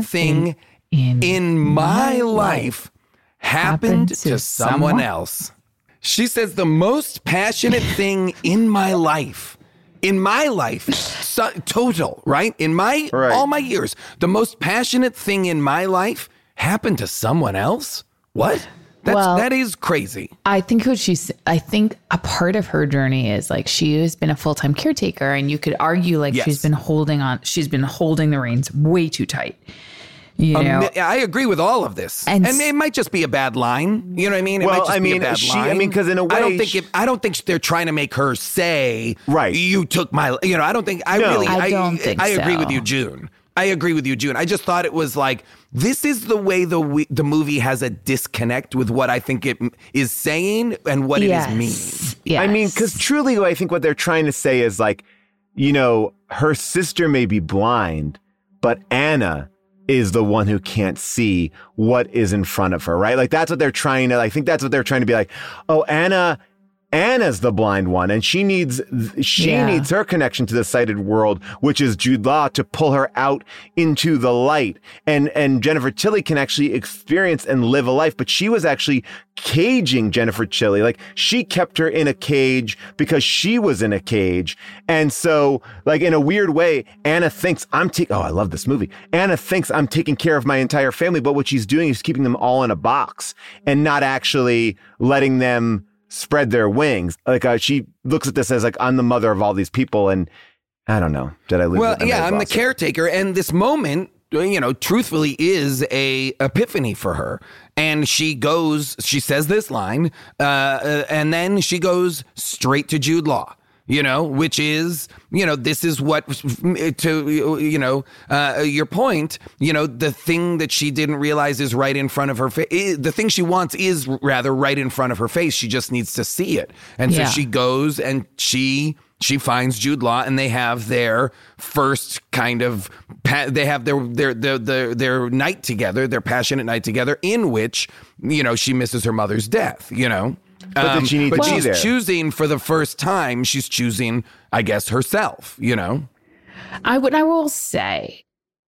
in my life happened to someone else. She says the most passionate thing in my life. In my life, total, right? In all my years, the most passionate thing in my life happened to someone else? What? That is crazy. I think I think a part of her journey is like she has been a full-time caretaker, and you could argue like she's been holding the reins way too tight. You know? I agree with all of this, and it might just be a bad line. You know what I mean? It might just be a bad line. Because in a way, I don't think they're trying to make her say, right, you took my. You know, I don't think. I don't think. I agree with you, June. I agree with you, June. I just thought it was like, this is the way the movie has a disconnect with what I think it is saying and what it is meaning. Yes. I mean, because truly, I think what they're trying to say is like, you know, her sister may be blind, but Anna is the one who can't see what is in front of her, right? Like that's what they're trying to, I think that's what they're trying to be like, oh, Anna's the blind one, and she needs her connection to the sighted world, which is Jude Law, to pull her out into the light. And Jennifer Tilly can actually experience and live a life, but she was actually caging Jennifer Tilly. Like she kept her in a cage because she was in a cage. And so, like in a weird way, Anna thinks I love this movie. Anna thinks I'm taking care of my entire family, but what she's doing is keeping them all in a box and not actually letting them spread their wings. Like she looks at this as like, I'm the mother of all these people, and I don't know. Did I lose? Well, I'm the caretaker, and this moment, you know, truthfully, is a epiphany for her. And she says this line, and then she goes straight to Jude Law. You know, which is, you know, this is what, to, you know, your point, you know, the thing that she didn't realize is right in front of her face. The thing she wants is rather right in front of her face. She just needs to see it. And so she goes and she finds Jude Law, and they have their first kind of, they have their night together, their passionate night together, in which, you know, she misses her mother's death, you know. But she's choosing for the first time. She's choosing, I guess, herself. You know, I will say,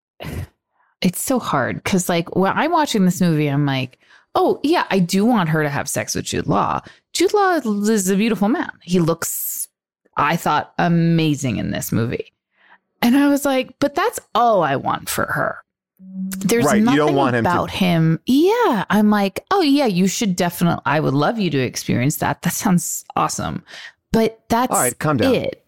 it's so hard because, like, when I'm watching this movie, I'm like, oh yeah, I do want her to have sex with Jude Law. Jude Law is a beautiful man. He looks, I thought, amazing in this movie, and I was like, but that's all I want for her. There's nothing you don't want about him. Yeah. I'm like, oh yeah, you should definitely, I would love you to experience that. That sounds awesome. But that's all right, calm down. It.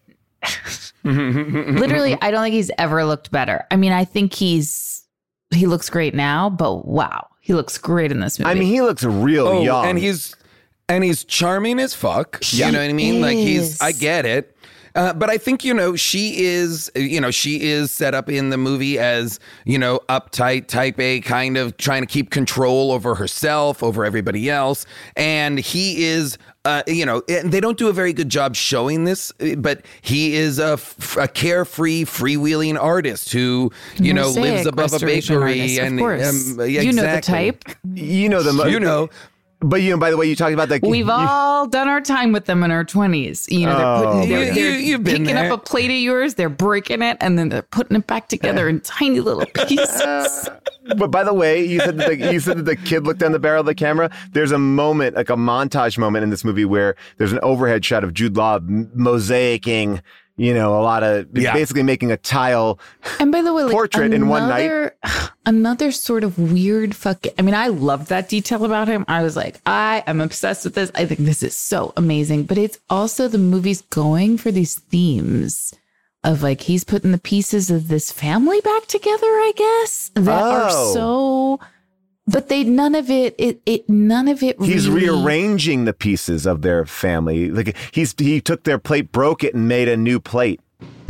Literally, I don't think he's ever looked better. I mean, I think he looks great now, but wow, he looks great in this movie. I mean, he looks real young. And he's charming as fuck. You know what I mean? Like I get it. But I think, you know, she is set up in the movie as, you know, uptight, type A, kind of trying to keep control over herself, over everybody else. And he is, you know, and they don't do a very good job showing this, but he is a carefree, freewheeling artist who, you know, lives above a bakery. Of course. You know the type. You know. But, you know, by the way, you talked about that. We've all done our time with them in our 20s. You know, they're picking up a plate of yours, they're breaking it, and then they're putting it back together in tiny little pieces. But by the way, you said that the kid looked down the barrel of the camera. There's a moment, like a montage moment in this movie where there's an overhead shot of Jude Law mosaicing, you know, a lot of basically making a tile and by the way, like, portrait in one night. Another sort of weird I mean, I love that detail about him. I was like, I am obsessed with this. I think this is so amazing. But it's also the movie's going for these themes of like, he's putting the pieces of this family back together, I guess, that are so... But none of it really... He's rearranging the pieces of their family. Like he took their plate, broke it, and made a new plate.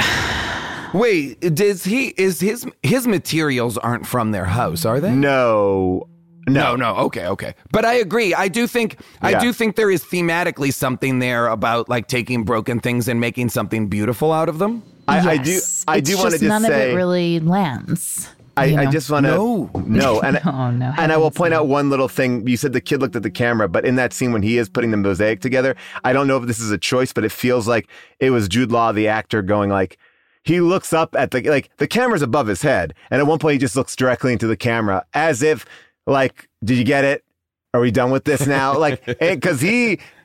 Wait, his materials aren't from their house, are they? No. Okay. But I agree. I do think there is thematically something there about like taking broken things and making something beautiful out of them. I do want to just say none of it really lands. I just want to and I will point out one little thing. You said the kid looked at the camera, but in that scene when he is putting the mosaic together, I don't know if this is a choice, but it feels like it was Jude Law, the actor, going like, he looks up at the camera's above his head, and at one point he just looks directly into the camera as if like, did you get it? Are we done with this now? Like, because he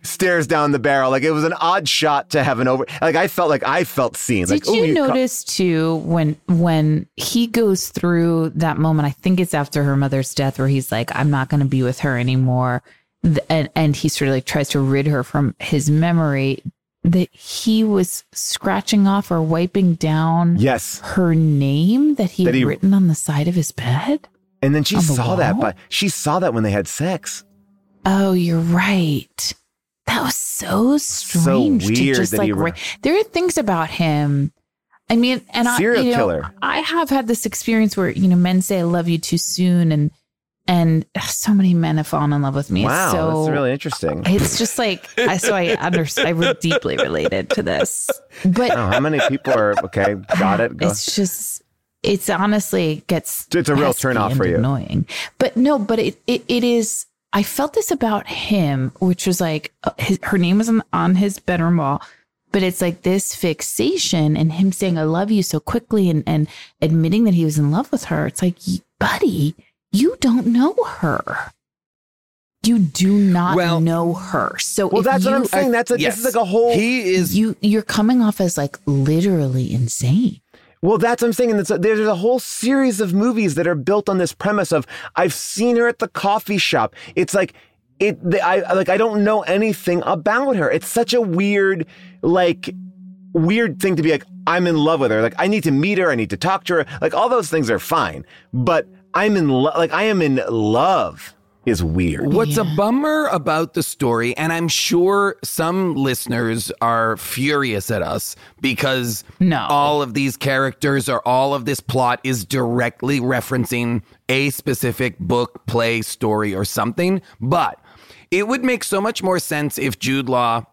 stares down the barrel. Like, it was an odd shot to have an over. Like, I felt seen. Did you notice too when he goes through that moment? I think it's after her mother's death, where he's like, "I'm not going to be with her anymore," and he sort of like tries to rid her from his memory. That he was scratching off or wiping down her name that he had written on the side of his bed. And then she saw that, but she saw that when they had sex. Oh, you're right. That was so strange. So weird to just that there are things about him. I mean, and serial killer. I have had this experience where, men say I love you too soon, and so many men have fallen in love with me. Wow, so that's really interesting. It's just like, I really deeply related to this. But how many people are, okay, got it. Go. It's just, it's honestly gets. It's a real turnoff for you. Annoying. But no, but it is. I felt this about him, which was like, her name was on his bedroom wall, but it's like this fixation and him saying, I love you so quickly and admitting that he was in love with her. It's like, buddy, you don't know her. You do not know her. So that's what I'm saying. This is like a whole. You're coming off as like literally insane. Well, that's what I'm saying. And there's a whole series of movies that are built on this premise of I've seen her at the coffee shop. It's like I don't know anything about her. It's such a weird thing to be like, I'm in love with her. Like, I need to meet her. I need to talk to her. Like, all those things are fine. But I am in love is weird. What's a bummer about the story, and I'm sure some listeners are furious at us because all of these characters or all of this plot is directly referencing a specific book, play, story, or something. But it would make so much more sense if Jude Law,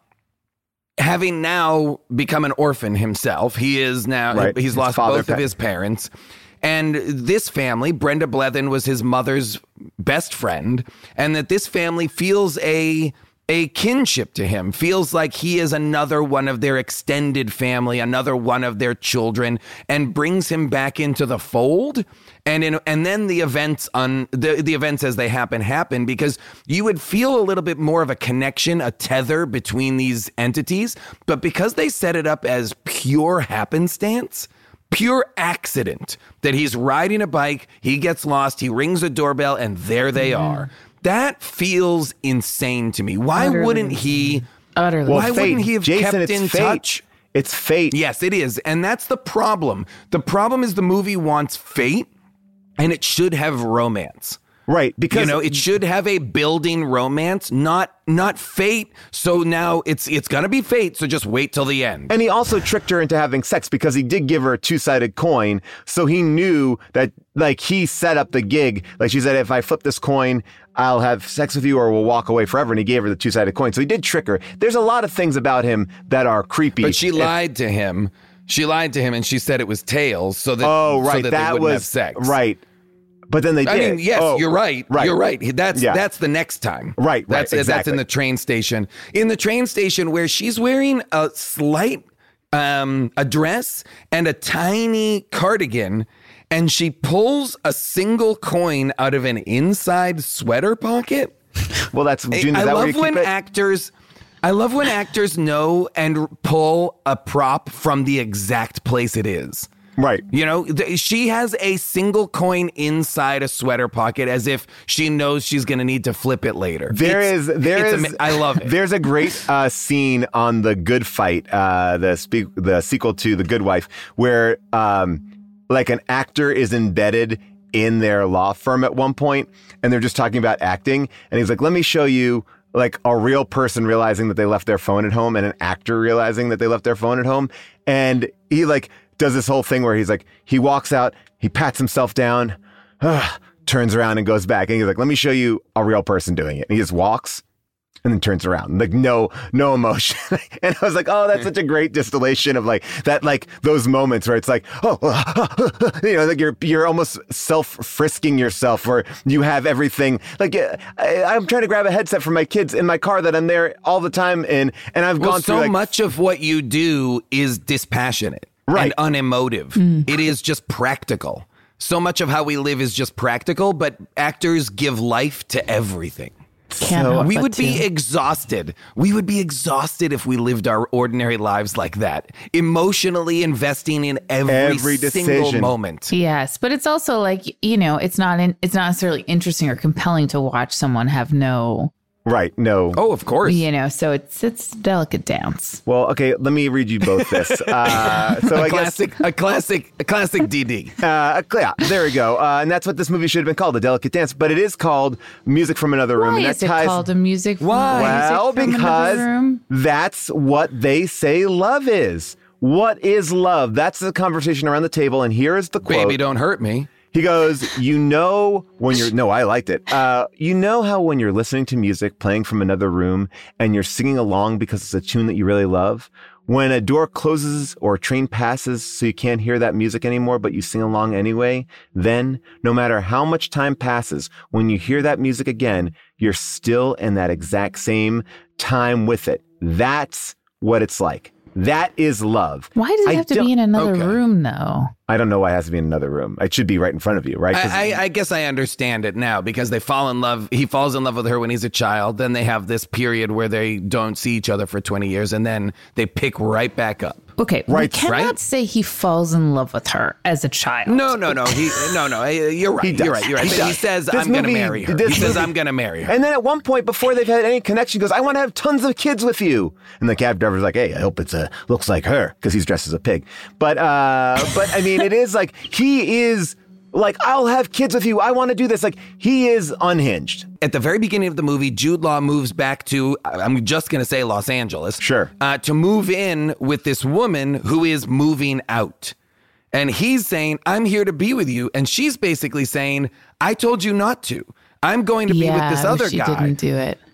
having now become an orphan himself, he's lost both of his parents. And this family, Brenda Blethyn was his mother's best friend, and that this family feels a kinship to him, feels like he is another one of their extended family, another one of their children, and brings him back into the fold. And then the events the events as they happen, because you would feel a little bit more of a connection, a tether between these entities. But because they set it up as pure happenstance, pure accident, that he's riding a bike, he gets lost, he rings a doorbell, and there they are. That feels insane to me. Why wouldn't he? Utterly. Well, why wouldn't he have kept in touch? It's fate. Yes, it is. And that's the problem. The problem is the movie wants fate, and it should have romance. Right, because it should have a building romance, not fate. So now it's gonna be fate. So just wait till the end. And he also tricked her into having sex because he did give her a 2-sided coin. So he knew that, like, he set up the gig. Like, she said, if I flip this coin, I'll have sex with you or we'll walk away forever. And he gave her the 2-sided coin. So he did trick her. There's a lot of things about him that are creepy. But she lied to him. She lied to him, and she said it was tails, so that they wouldn't have sex. Right. But then they did. I mean, yes, you're right. You're right. That's the next time. Right. That's in the train station. In the train station where she's wearing a slight a dress and a tiny cardigan, and she pulls a single coin out of an inside sweater pocket. Well, that's June. I love when actors know and pull a prop from the exact place it is. Right. She has a single coin inside a sweater pocket as if she knows she's going to need to flip it later. I love it. There's a great scene on The Good Fight, the sequel to The Good Wife, where like an actor is embedded in their law firm at one point, and they're just talking about acting. And he's like, let me show you like a real person realizing that they left their phone at home and an actor realizing that they left their phone at home. And he does this whole thing where he's like, he walks out, he pats himself down, turns around and goes back. And he's like, let me show you a real person doing it. And he just walks and then turns around. Like, no emotion. And I was like, oh, that's such a great distillation of those moments where it's like, you're almost self-frisking yourself, or you have everything. Like, I'm trying to grab a headset for my kids in my car that I'm there all the time in. And I've gone through so much of what you do is dispassionate. Right. And unemotive. It is just practical. So much of how we live is just practical, but actors give life to everything. We would be exhausted. We would be exhausted if we lived our ordinary lives like that, emotionally investing in every single moment. Yes, but it's also like, it's not necessarily interesting or compelling to watch someone have no. Right. No. Oh, of course. So it's a delicate dance. Well, okay. Let me read you both this. A classic DD. Yeah, there we go. And that's what this movie should have been called, A Delicate Dance. But it is called Music from Another Room. Why and that is it called a music? Well, because that's what they say love is. What is love? That's the conversation around the table. And here is the quote. Baby, don't hurt me. He goes, when you're, no, I liked it. You know how when you're listening to music playing from another room and you're singing along because it's a tune that you really love? When a door closes or a train passes so you can't hear that music anymore, but you sing along anyway, then no matter how much time passes, when you hear that music again, you're still in that exact same time with it. That's what it's like. That is love. Why does it have to be in another room, though? I don't know why it has to be in another room. It should be right in front of you, right? I guess I understand it now because they fall in love. He falls in love with her when he's a child. Then they have this period where they don't see each other for 20 years. And then they pick right back up. Okay, we cannot say he falls in love with her as a child. No. You're right. You're right. He says, I'm going to marry her. He says, I'm going to marry her. And then at one point, before they've had any connection, he goes, I want to have tons of kids with you. And the cab driver's like, hey, I hope it's looks like her because he's dressed as a pig. But I mean, it is like, he is like, I'll have kids with you. I want to do this. Like, he is unhinged. At the very beginning of the movie, Jude Law moves back to, I'm just going to say Los Angeles. Sure. To move in with this woman who is moving out. And he's saying, I'm here to be with you. And she's basically saying, I told you not to. I'm going to be with this other guy. She didn't do it.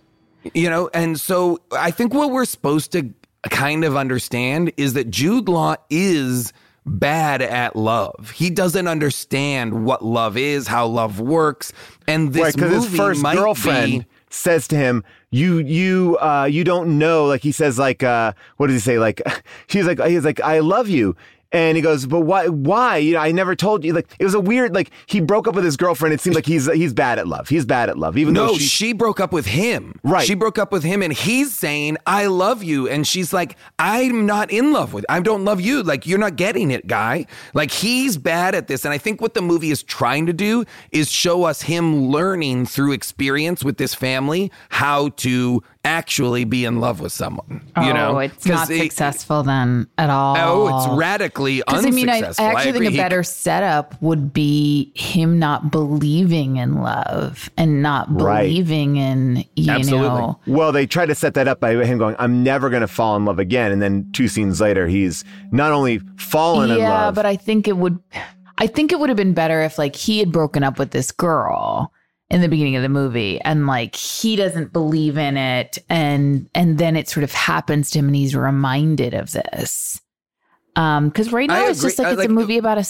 And so I think what we're supposed to kind of understand is that Jude Law is bad at love. He doesn't understand what love is, how love works, and this movie his first girlfriend says to him, "You don't know." Like he says, like what does he say? Like he's like, "I love you." And he goes, but why? I never told you. Like, it was a weird, like, he broke up with his girlfriend. It seemed like he's bad at love. He's bad at love. Even though she broke up with him. Right. She broke up with him and he's saying, I love you. And she's like, I'm not in love with you. I don't love you. Like, you're not getting it, guy. Like, he's bad at this. And I think what the movie is trying to do is show us him learning through experience with this family how to actually be in love with someone. It's not successful then at all. Oh, it's radically unsuccessful. I actually think a better setup would be him not believing in love and not believing in, you know. Well, they try to set that up by him going, I'm never going to fall in love again. And then 2 scenes later, he's not only fallen in love. Yeah, but I think it would have been better if like he had broken up with this girl in the beginning of the movie and like he doesn't believe in it and then it sort of happens to him and he's reminded of this. Because right now it's just like it's a movie about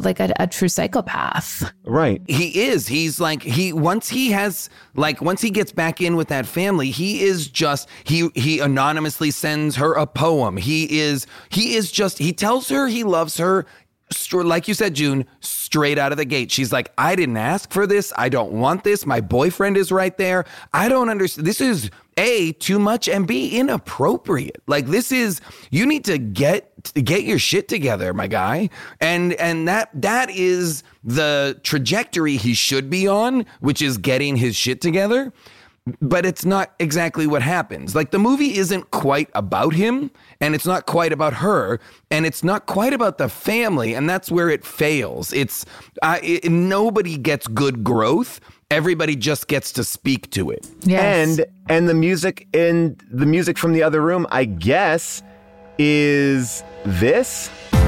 a true psychopath. Right. He is. He's like once he gets back in with that family, he is just he anonymously sends her a poem. He tells her he loves her. Like you said, June, straight out of the gate. She's like, I didn't ask for this. I don't want this. My boyfriend is right there. I don't understand. This is A, too much, and B, inappropriate. Like this is, you need to get your shit together, my guy. And that is the trajectory he should be on, which is getting his shit together. But it's not exactly what happens. Like the movie isn't quite about him and it's not quite about her and it's not quite about the family. And that's where it fails. It's nobody gets good growth. Everybody just gets to speak to it. Yes. And the music from the other room, I guess, is this.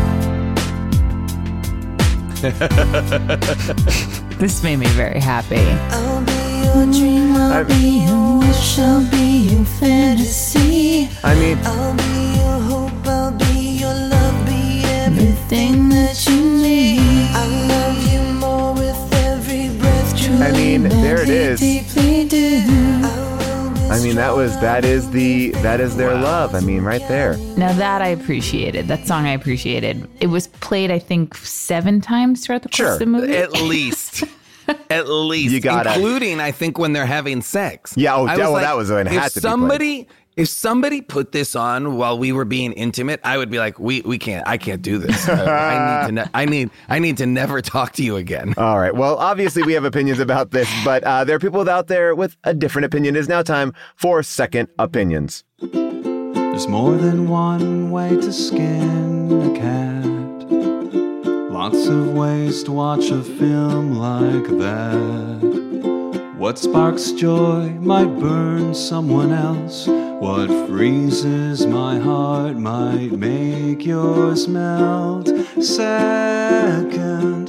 This made me very happy. I'll be your dream, I'll be your wish, I'll be your fantasy. I mean, I'll be your hope, I'll be your love, be everything that you need. I love you more with every breath. I mean, there it is. Deeply do. I mean, that is their love. I mean, right there. Now that I appreciated. That song I appreciated. It was played, I think, 7 times throughout the course of the movie. At least. At least. You gotta, including, I think, when they're having sex. Yeah, that was when it had to be played. If somebody put this on while we were being intimate, I would be like, we can't. I can't do this. I need to never talk to you again. All right. Well, obviously we have opinions about this, but there are people out there with a different opinion. It is now time for Second Opinions. There's more than one way to skin a cat. Lots of ways to watch a film like that. What sparks joy might burn someone else. What freezes my heart might make yours melt. Second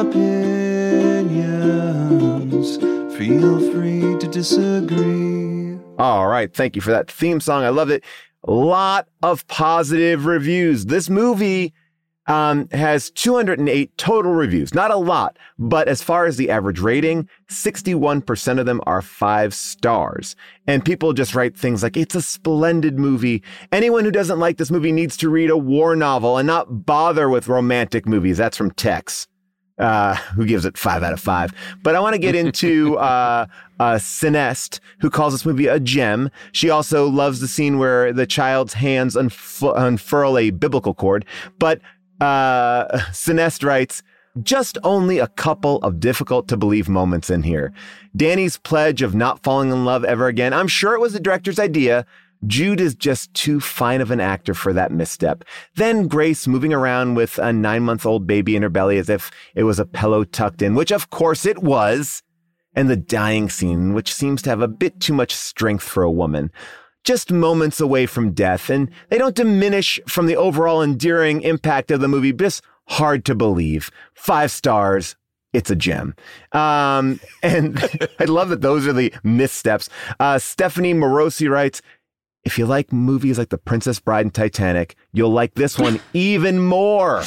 opinions. Feel free to disagree. All right. Thank you for that theme song. I love it. A lot of positive reviews. This movie has 208 total reviews. Not a lot, but as far as the average rating, 61% of them are 5 stars. And people just write things like, it's a splendid movie. Anyone who doesn't like this movie needs to read a war novel and not bother with romantic movies. That's from Tex, who gives it 5 out of 5. But I want to get into Cineste, who calls this movie a gem. She also loves the scene where the child's hands unfurl a biblical cord. But Cineste writes, just only a couple of difficult to believe moments in here. Danny's pledge of not falling in love ever again. I'm sure it was the director's idea. Jude is just too fine of an actor for that misstep. Then Grace moving around with a 9-month-old baby in her belly as if it was a pillow tucked in, which of course it was. And the dying scene, which seems to have a bit too much strength for a woman. Just moments away from death, and they don't diminish from the overall enduring impact of the movie. Just hard to believe. 5 stars. It's a gem. And I love that those are the missteps. Stephanie Morosi writes, if you like movies like The Princess Bride and Titanic, you'll like this one even more.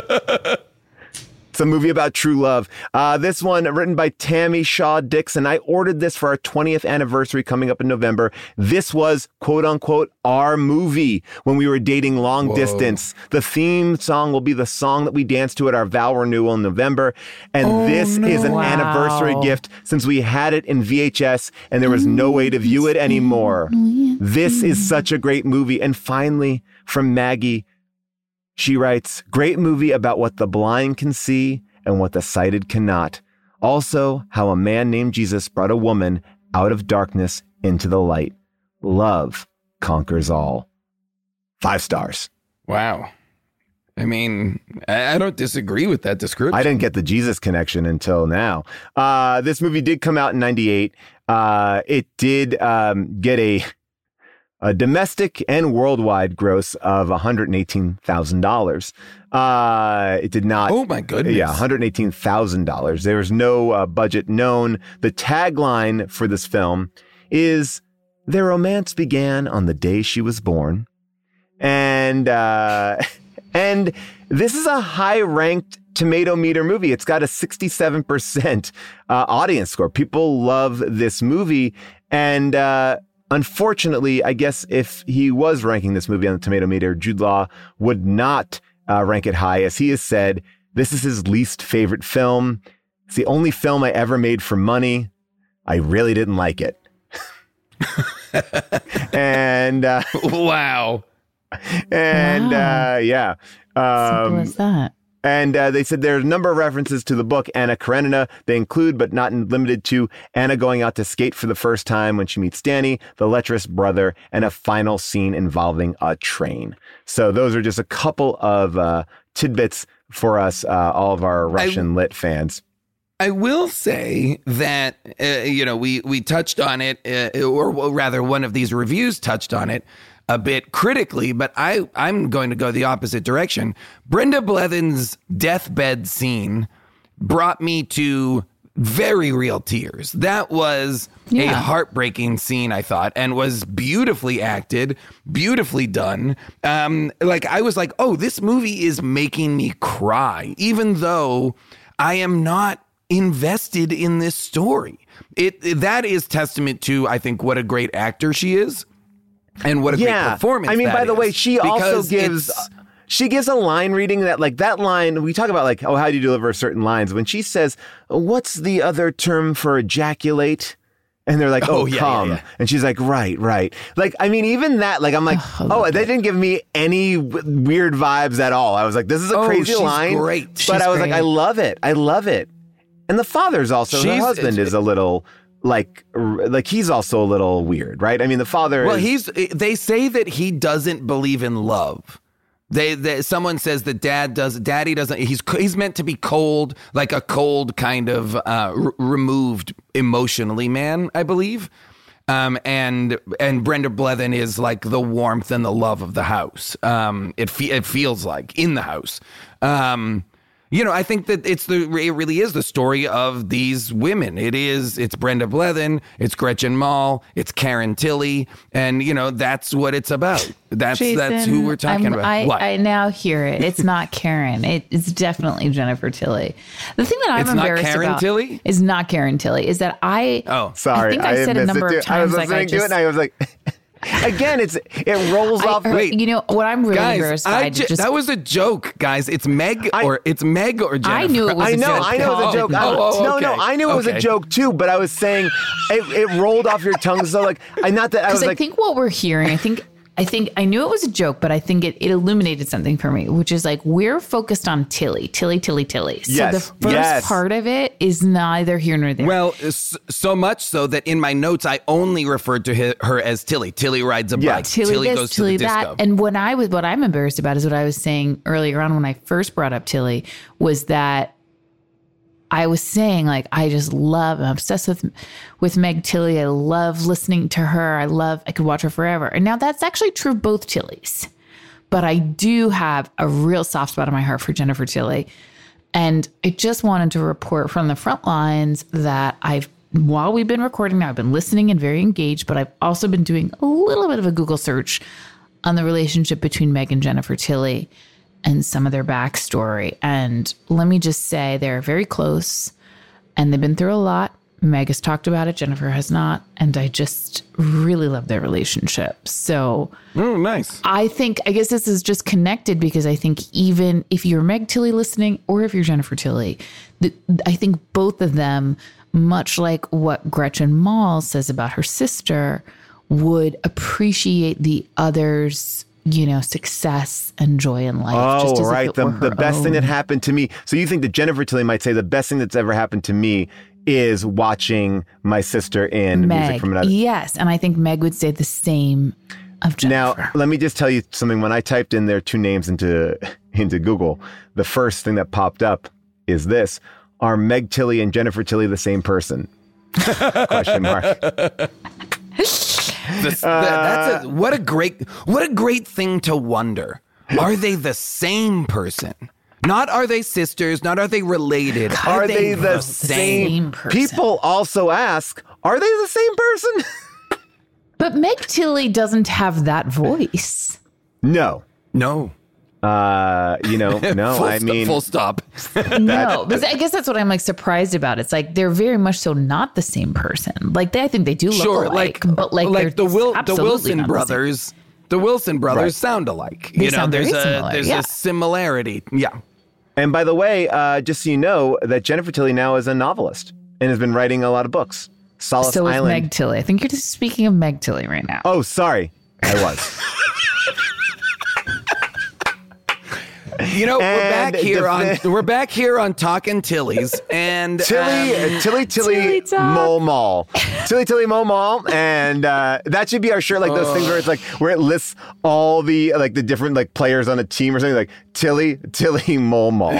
It's a movie about true love. This one written by Tammy Shaw Dixon. I ordered this for our 20th anniversary coming up in November. This was, quote unquote, our movie when we were dating long distance. The theme song will be the song that we danced to at our vow renewal in November. And this is an anniversary gift since we had it in VHS and there was no way to view it anymore. This is such a great movie. And finally, from Maggie, she writes, great movie about what the blind can see and what the sighted cannot. Also, how a man named Jesus brought a woman out of darkness into the light. Love conquers all. 5 stars. Wow. I mean, I don't disagree with that description. I didn't get the Jesus connection until now. This movie did come out in 98. It did get a domestic and worldwide gross of $118,000. It did not. Oh, my goodness. Yeah, $118,000. There was no budget known. The tagline for this film is, their romance began on the day she was born. And this is a high-ranked Tomato Meter movie. It's got a 67% audience score. People love this movie. And unfortunately, I guess if he was ranking this movie on the Tomato Meter, Jude Law would not rank it high. As he has said, this is his least favorite film. It's the only film I ever made for money. I really didn't like it. And wow. And yeah. Simple as that. And they said there's a number of references to the book Anna Karenina. They include, but not limited to, Anna going out to skate for the first time when she meets Danny, the lecherous brother, and a final scene involving a train. So those are just a couple of tidbits for us, all of our Russian lit fans. I will say that, we touched on it, or rather one of these reviews touched on it a bit critically, but I'm going to go the opposite direction. Brenda Blethyn's deathbed scene brought me to very real tears. That was a heartbreaking scene, I thought, and was beautifully acted, beautifully done. I was like, oh, this movie is making me cry, even though I am not invested in this story. That is testament to, I think, what a great actor she is. And what a great performance. I mean, by the way, she also gives She gives a line reading that line, we talk about like, oh, how do you deliver certain lines? When she says, what's the other term for ejaculate? And they're like, oh, come. Yeah. And she's like, right. Like, I mean, even that, like, I'm like, that didn't give me any weird vibes at all. I was like, this is a crazy line. Great. But I was like, I love it. And the father's also, her husband is a little... Like he's also a little weird, right? I mean, the father. Well, they say that he doesn't believe in love. Someone says that daddy doesn't. He's meant to be cold, like a cold kind of removed emotionally man, I believe. And Brenda Blethyn is like the warmth and the love of the house. It feels like in the house. I think that it really is the story of these women. It's Brenda Blethyn, it's Gretchen Mol, it's Karen Tilley, and that's what it's about. That's who we're talking about. I now hear it. It's not Karen. It's definitely Jennifer Tilley. The thing that I'm embarrassed about Tilley? is not Karen Tilley. Is that sorry, I think I said a number of times. I was listening to it, and I was like. Again, it rolls off. Wait, what I'm really embarrassed by? That was a joke, guys. It's Meg or Jennifer. I knew it was. I know it was a joke. No, I knew it was a joke too. But I was saying it rolled off your tongue. So like, I think what we're hearing. I think I knew it was a joke, but I think it illuminated something for me, which is like we're focused on Tilly. So the first part of it is neither here nor there. Well, so much so that in my notes, I only referred to her as Tilly. Tilly rides a bike. Tilly goes to the disco. And what I'm embarrassed about is what I was saying earlier on when I first brought up Tilly was that I was saying, like, I'm obsessed with Meg Tilly. I love listening to her. I could watch her forever. And now that's actually true of both Tillys. But I do have a real soft spot in my heart for Jennifer Tilly. And I just wanted to report from the front lines that while we've been recording now, I've been listening and very engaged, but I've also been doing a little bit of a Google search on the relationship between Meg and Jennifer Tilly and some of their backstory. And let me just say they're very close and they've been through a lot. Meg has talked about it. Jennifer has not. And I just really love their relationship. So nice. I guess this is just connected because I think even if you're Meg Tilly listening or if you're Jennifer Tilly, I think both of them, much like what Gretchen Mol says about her sister, would appreciate the other's success and joy in life. Oh, right. The best thing that happened to me. So you think that Jennifer Tilly might say the best thing that's ever happened to me is watching my sister in Music from Another. Yes. And I think Meg would say the same of Jennifer. Now, let me just tell you something. When I typed in their two names into Google, the first thing that popped up is this. Are Meg Tilly and Jennifer Tilly the same person? Question mark. What a great thing to wonder. Are they the same person? Not are they sisters, not are they related. Are they the same person? People also ask, are they the same person? But Meg Tilly doesn't have that voice. No. No. No. I mean, full stop. No, but I guess that's what I'm like surprised about. It's like they're very much so not the same person. Like I think they do look alike, but like the Wilson brothers. The Wilson brothers sound alike. There's a similarity. Yeah. And by the way, just so you know, that Jennifer Tilly now is a novelist and has been writing a lot of books. Solace Island. So is Meg Tilly. I think you're just speaking of Meg Tilly right now. Oh, sorry. I was. We're back here on Talkin' Tillys and Tilly Mole Mall. Tilly Mole Mall, and that should be our shirt, like those things where it's like where it lists all the the different players on a team or something, like Tilly Mole Mall.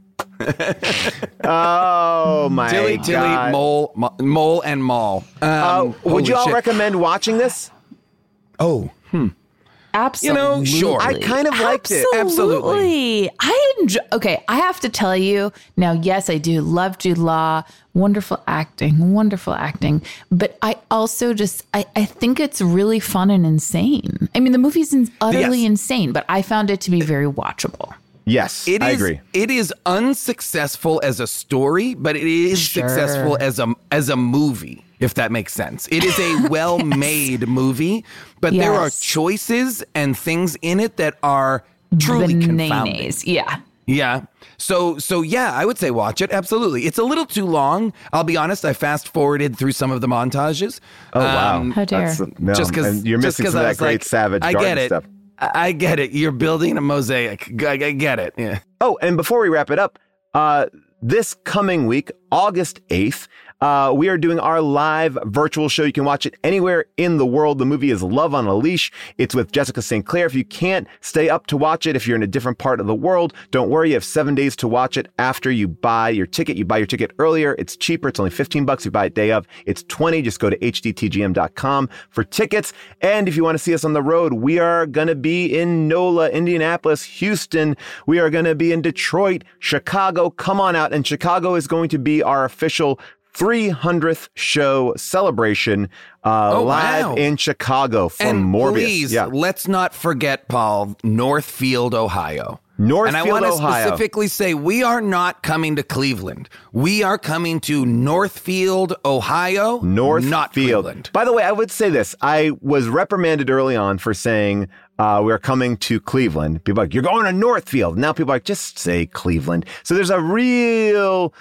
Oh my God. Tilly Mole and Mall. Would you all recommend watching this? Oh, Absolutely. Sure. I kind of liked it. Absolutely. Okay, I have to tell you now, yes, I do love Jude Law. Wonderful acting. But I also I think it's really fun and insane. I mean, the movie's utterly insane, but I found it to be very watchable. Yes, I agree. It is unsuccessful as a story, but it is successful as a movie, if that makes sense. It is a well-made movie, but there are choices and things in it that are truly confounding. bananas. Yeah. Yeah. So yeah, I would say watch it. Absolutely. It's a little too long. I'll be honest. I fast forwarded through some of the montages. Oh, wow. How dare. No, just because you're missing some of that great Savage Garden stuff. I get it. You're building a mosaic. I get it. Yeah. Oh, and before we wrap it up, this coming week, August 8th, we are doing our live virtual show. You can watch it anywhere in the world. The movie is Love on a Leash. It's with Jessica St. Clair. If you can't stay up to watch it, if you're in a different part of the world, don't worry. You have 7 days to watch it after you buy your ticket. You buy your ticket earlier. It's cheaper. It's only $15. You buy it day of. It's $20. Just go to hdtgm.com for tickets. And if you want to see us on the road, we are going to be in NOLA, Indianapolis, Houston. We are going to be in Detroit, Chicago. Come on out. And Chicago is going to be our official 300th show celebration live in Chicago for Morbius. Please, let's not forget, Paul, Northfield, Ohio. Northfield, Ohio. And I want to Ohio. specifically say we are not coming to Cleveland. We are coming to Northfield, Ohio, not Cleveland. By the way, I would say this. I was reprimanded early on for saying we're coming to Cleveland. People are like, you're going to Northfield. Now people are like, just say Cleveland. So there's a real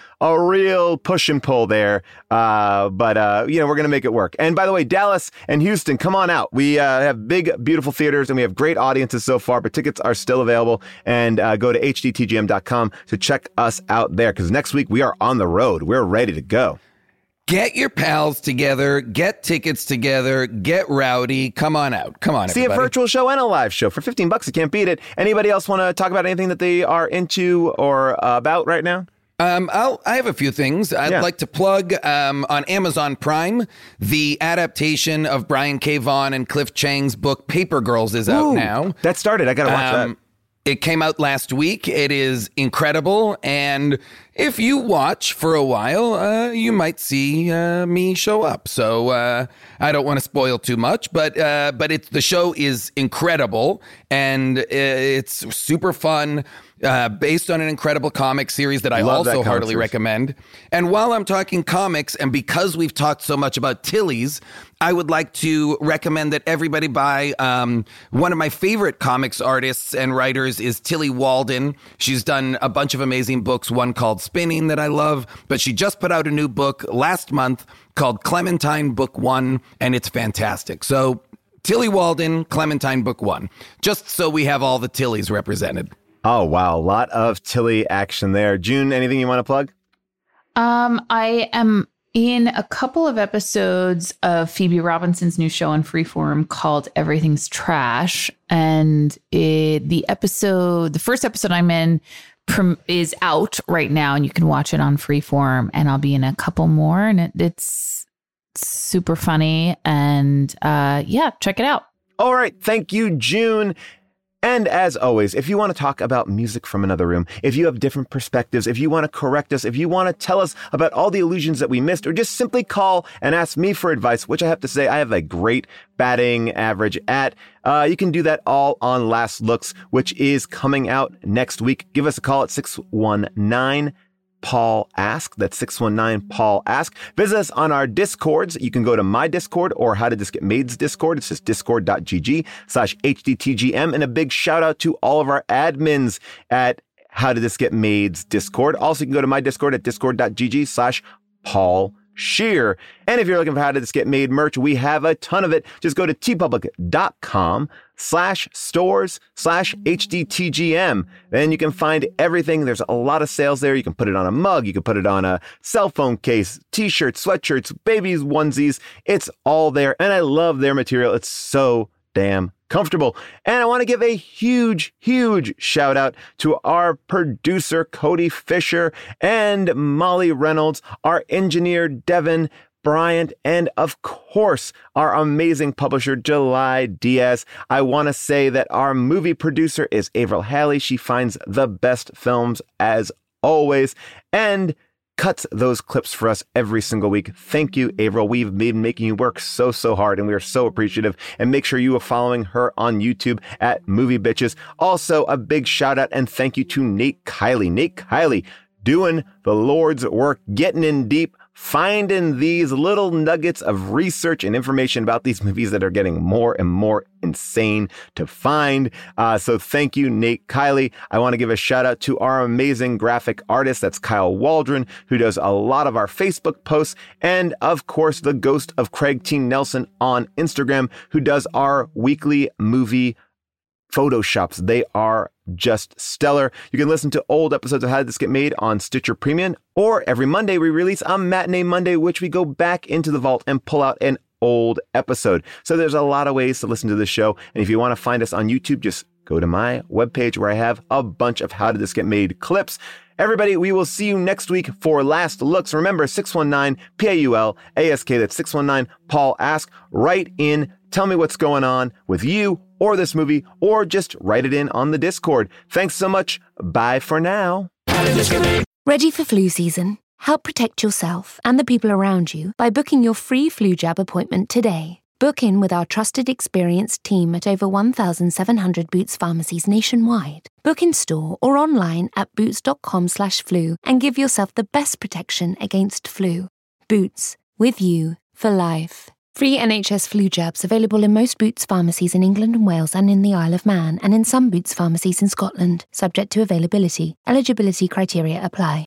push and pull there. But we're going to make it work. And by the way, Dallas and Houston, come on out. We have big, beautiful theaters and we have great audiences so far, but tickets are still available. And go to hdtgm.com to check us out there because next week we are on the road. We're ready to go. Get your pals together, get tickets together, get rowdy. Come on out. Come on, See everybody. a virtual show and a live show for $15. You can't beat it. Anybody else want to talk about anything that they are into or about right now? I have a few things. I'd like to plug on Amazon Prime, the adaptation of Brian K. Vaughan and Cliff Chang's book Paper Girls is out now. That started. I got to watch that. It came out last week. It is incredible. And if you watch for a while, you might see me show up. So I don't want to spoil too much, but the show is incredible and it's super fun. Based on an incredible comic series that I also heartily recommend. And while I'm talking comics, and because we've talked so much about Tilly's, I would like to recommend that everybody buy one of my favorite comics artists and writers is Tilly Walden. She's done a bunch of amazing books, one called Spinning that I love, but she just put out a new book last month called Clementine Book 1, and it's fantastic. So Tilly Walden, Clementine Book 1, just so we have all the Tillys represented. Oh, wow. A lot of Tilly action there. June, anything you want to plug? I am in a couple of episodes of Phoebe Robinson's new show on Freeform called Everything's Trash. And the first episode I'm in is out right now and you can watch it on Freeform. And I'll be in a couple more and it's super funny. And check it out. All right. Thank you, June. And as always, if you want to talk about music from another room, if you have different perspectives, if you want to correct us, if you want to tell us about all the illusions that we missed, or just simply call and ask me for advice, which I have to say I have a great batting average at, you can do that all on Last Looks, which is coming out next week. Give us a call at 619 Paul Ask. That's 619 Paul Ask. Visit us on our Discords. You can go to my Discord or How Did This Get Made's Discord. It's just discord.gg/HDTGM. And a big shout out to all of our admins at How Did This Get Made's Discord. Also, you can go to my Discord at discord.gg/Paul Scheer. And if you're looking for How Did This Get Made merch, we have a ton of it. Just go to tpublic.com/stores/HDTGM. Then you can find everything. There's a lot of sales there. You can put it on a mug. You can put it on a cell phone case, t-shirts, sweatshirts, babies, onesies. It's all there. And I love their material. It's so damn comfortable. And I want to give a huge, huge shout out to our producer, Cody Fisher, and Molly Reynolds, our engineer, Devin Bryant, and of course, our amazing publisher, July Diaz. I want to say that our movie producer is Avril Halley. She finds the best films as always and cuts those clips for us every single week. Thank you, Avril. We've been making you work so hard, and we are so appreciative. And make sure you are following her on YouTube at Movie Bitches. Also, a big shout out and thank you to Nate Kiley. Nate Kiley doing the Lord's work, getting in deep, finding these little nuggets of research and information about these movies that are getting more and more insane to find. So thank you, Nate Kiley. I want to give a shout out to our amazing graphic artist. That's Kyle Waldron, who does a lot of our Facebook posts. And of course, the ghost of Craig T. Nelson on Instagram, who does our weekly movie Photoshops. They are just stellar. You can listen to old episodes of How Did This Get Made on Stitcher Premium, or every Monday we release a Matinee Monday, which we go back into the vault and pull out an old episode. So there's a lot of ways to listen to this show. And if you want to find us on YouTube, just go to my webpage where I have a bunch of How Did This Get Made clips. Everybody, we will see you next week for Last Looks. Remember, 619-PAUL-ASK. That's 619-PAUL-ASK. Write in. Tell me what's going on with you or this movie, or just write it in on the Discord. Thanks so much. Bye for now. Ready for flu season? Help protect yourself and the people around you by booking your free flu jab appointment today. Book in with our trusted, experienced team at over 1,700 Boots pharmacies nationwide. Book in store or online at boots.com/flu and give yourself the best protection against flu. Boots, with you for life. Free NHS flu jabs available in most Boots pharmacies in England and Wales and in the Isle of Man, and in some Boots pharmacies in Scotland, subject to availability. Eligibility criteria apply.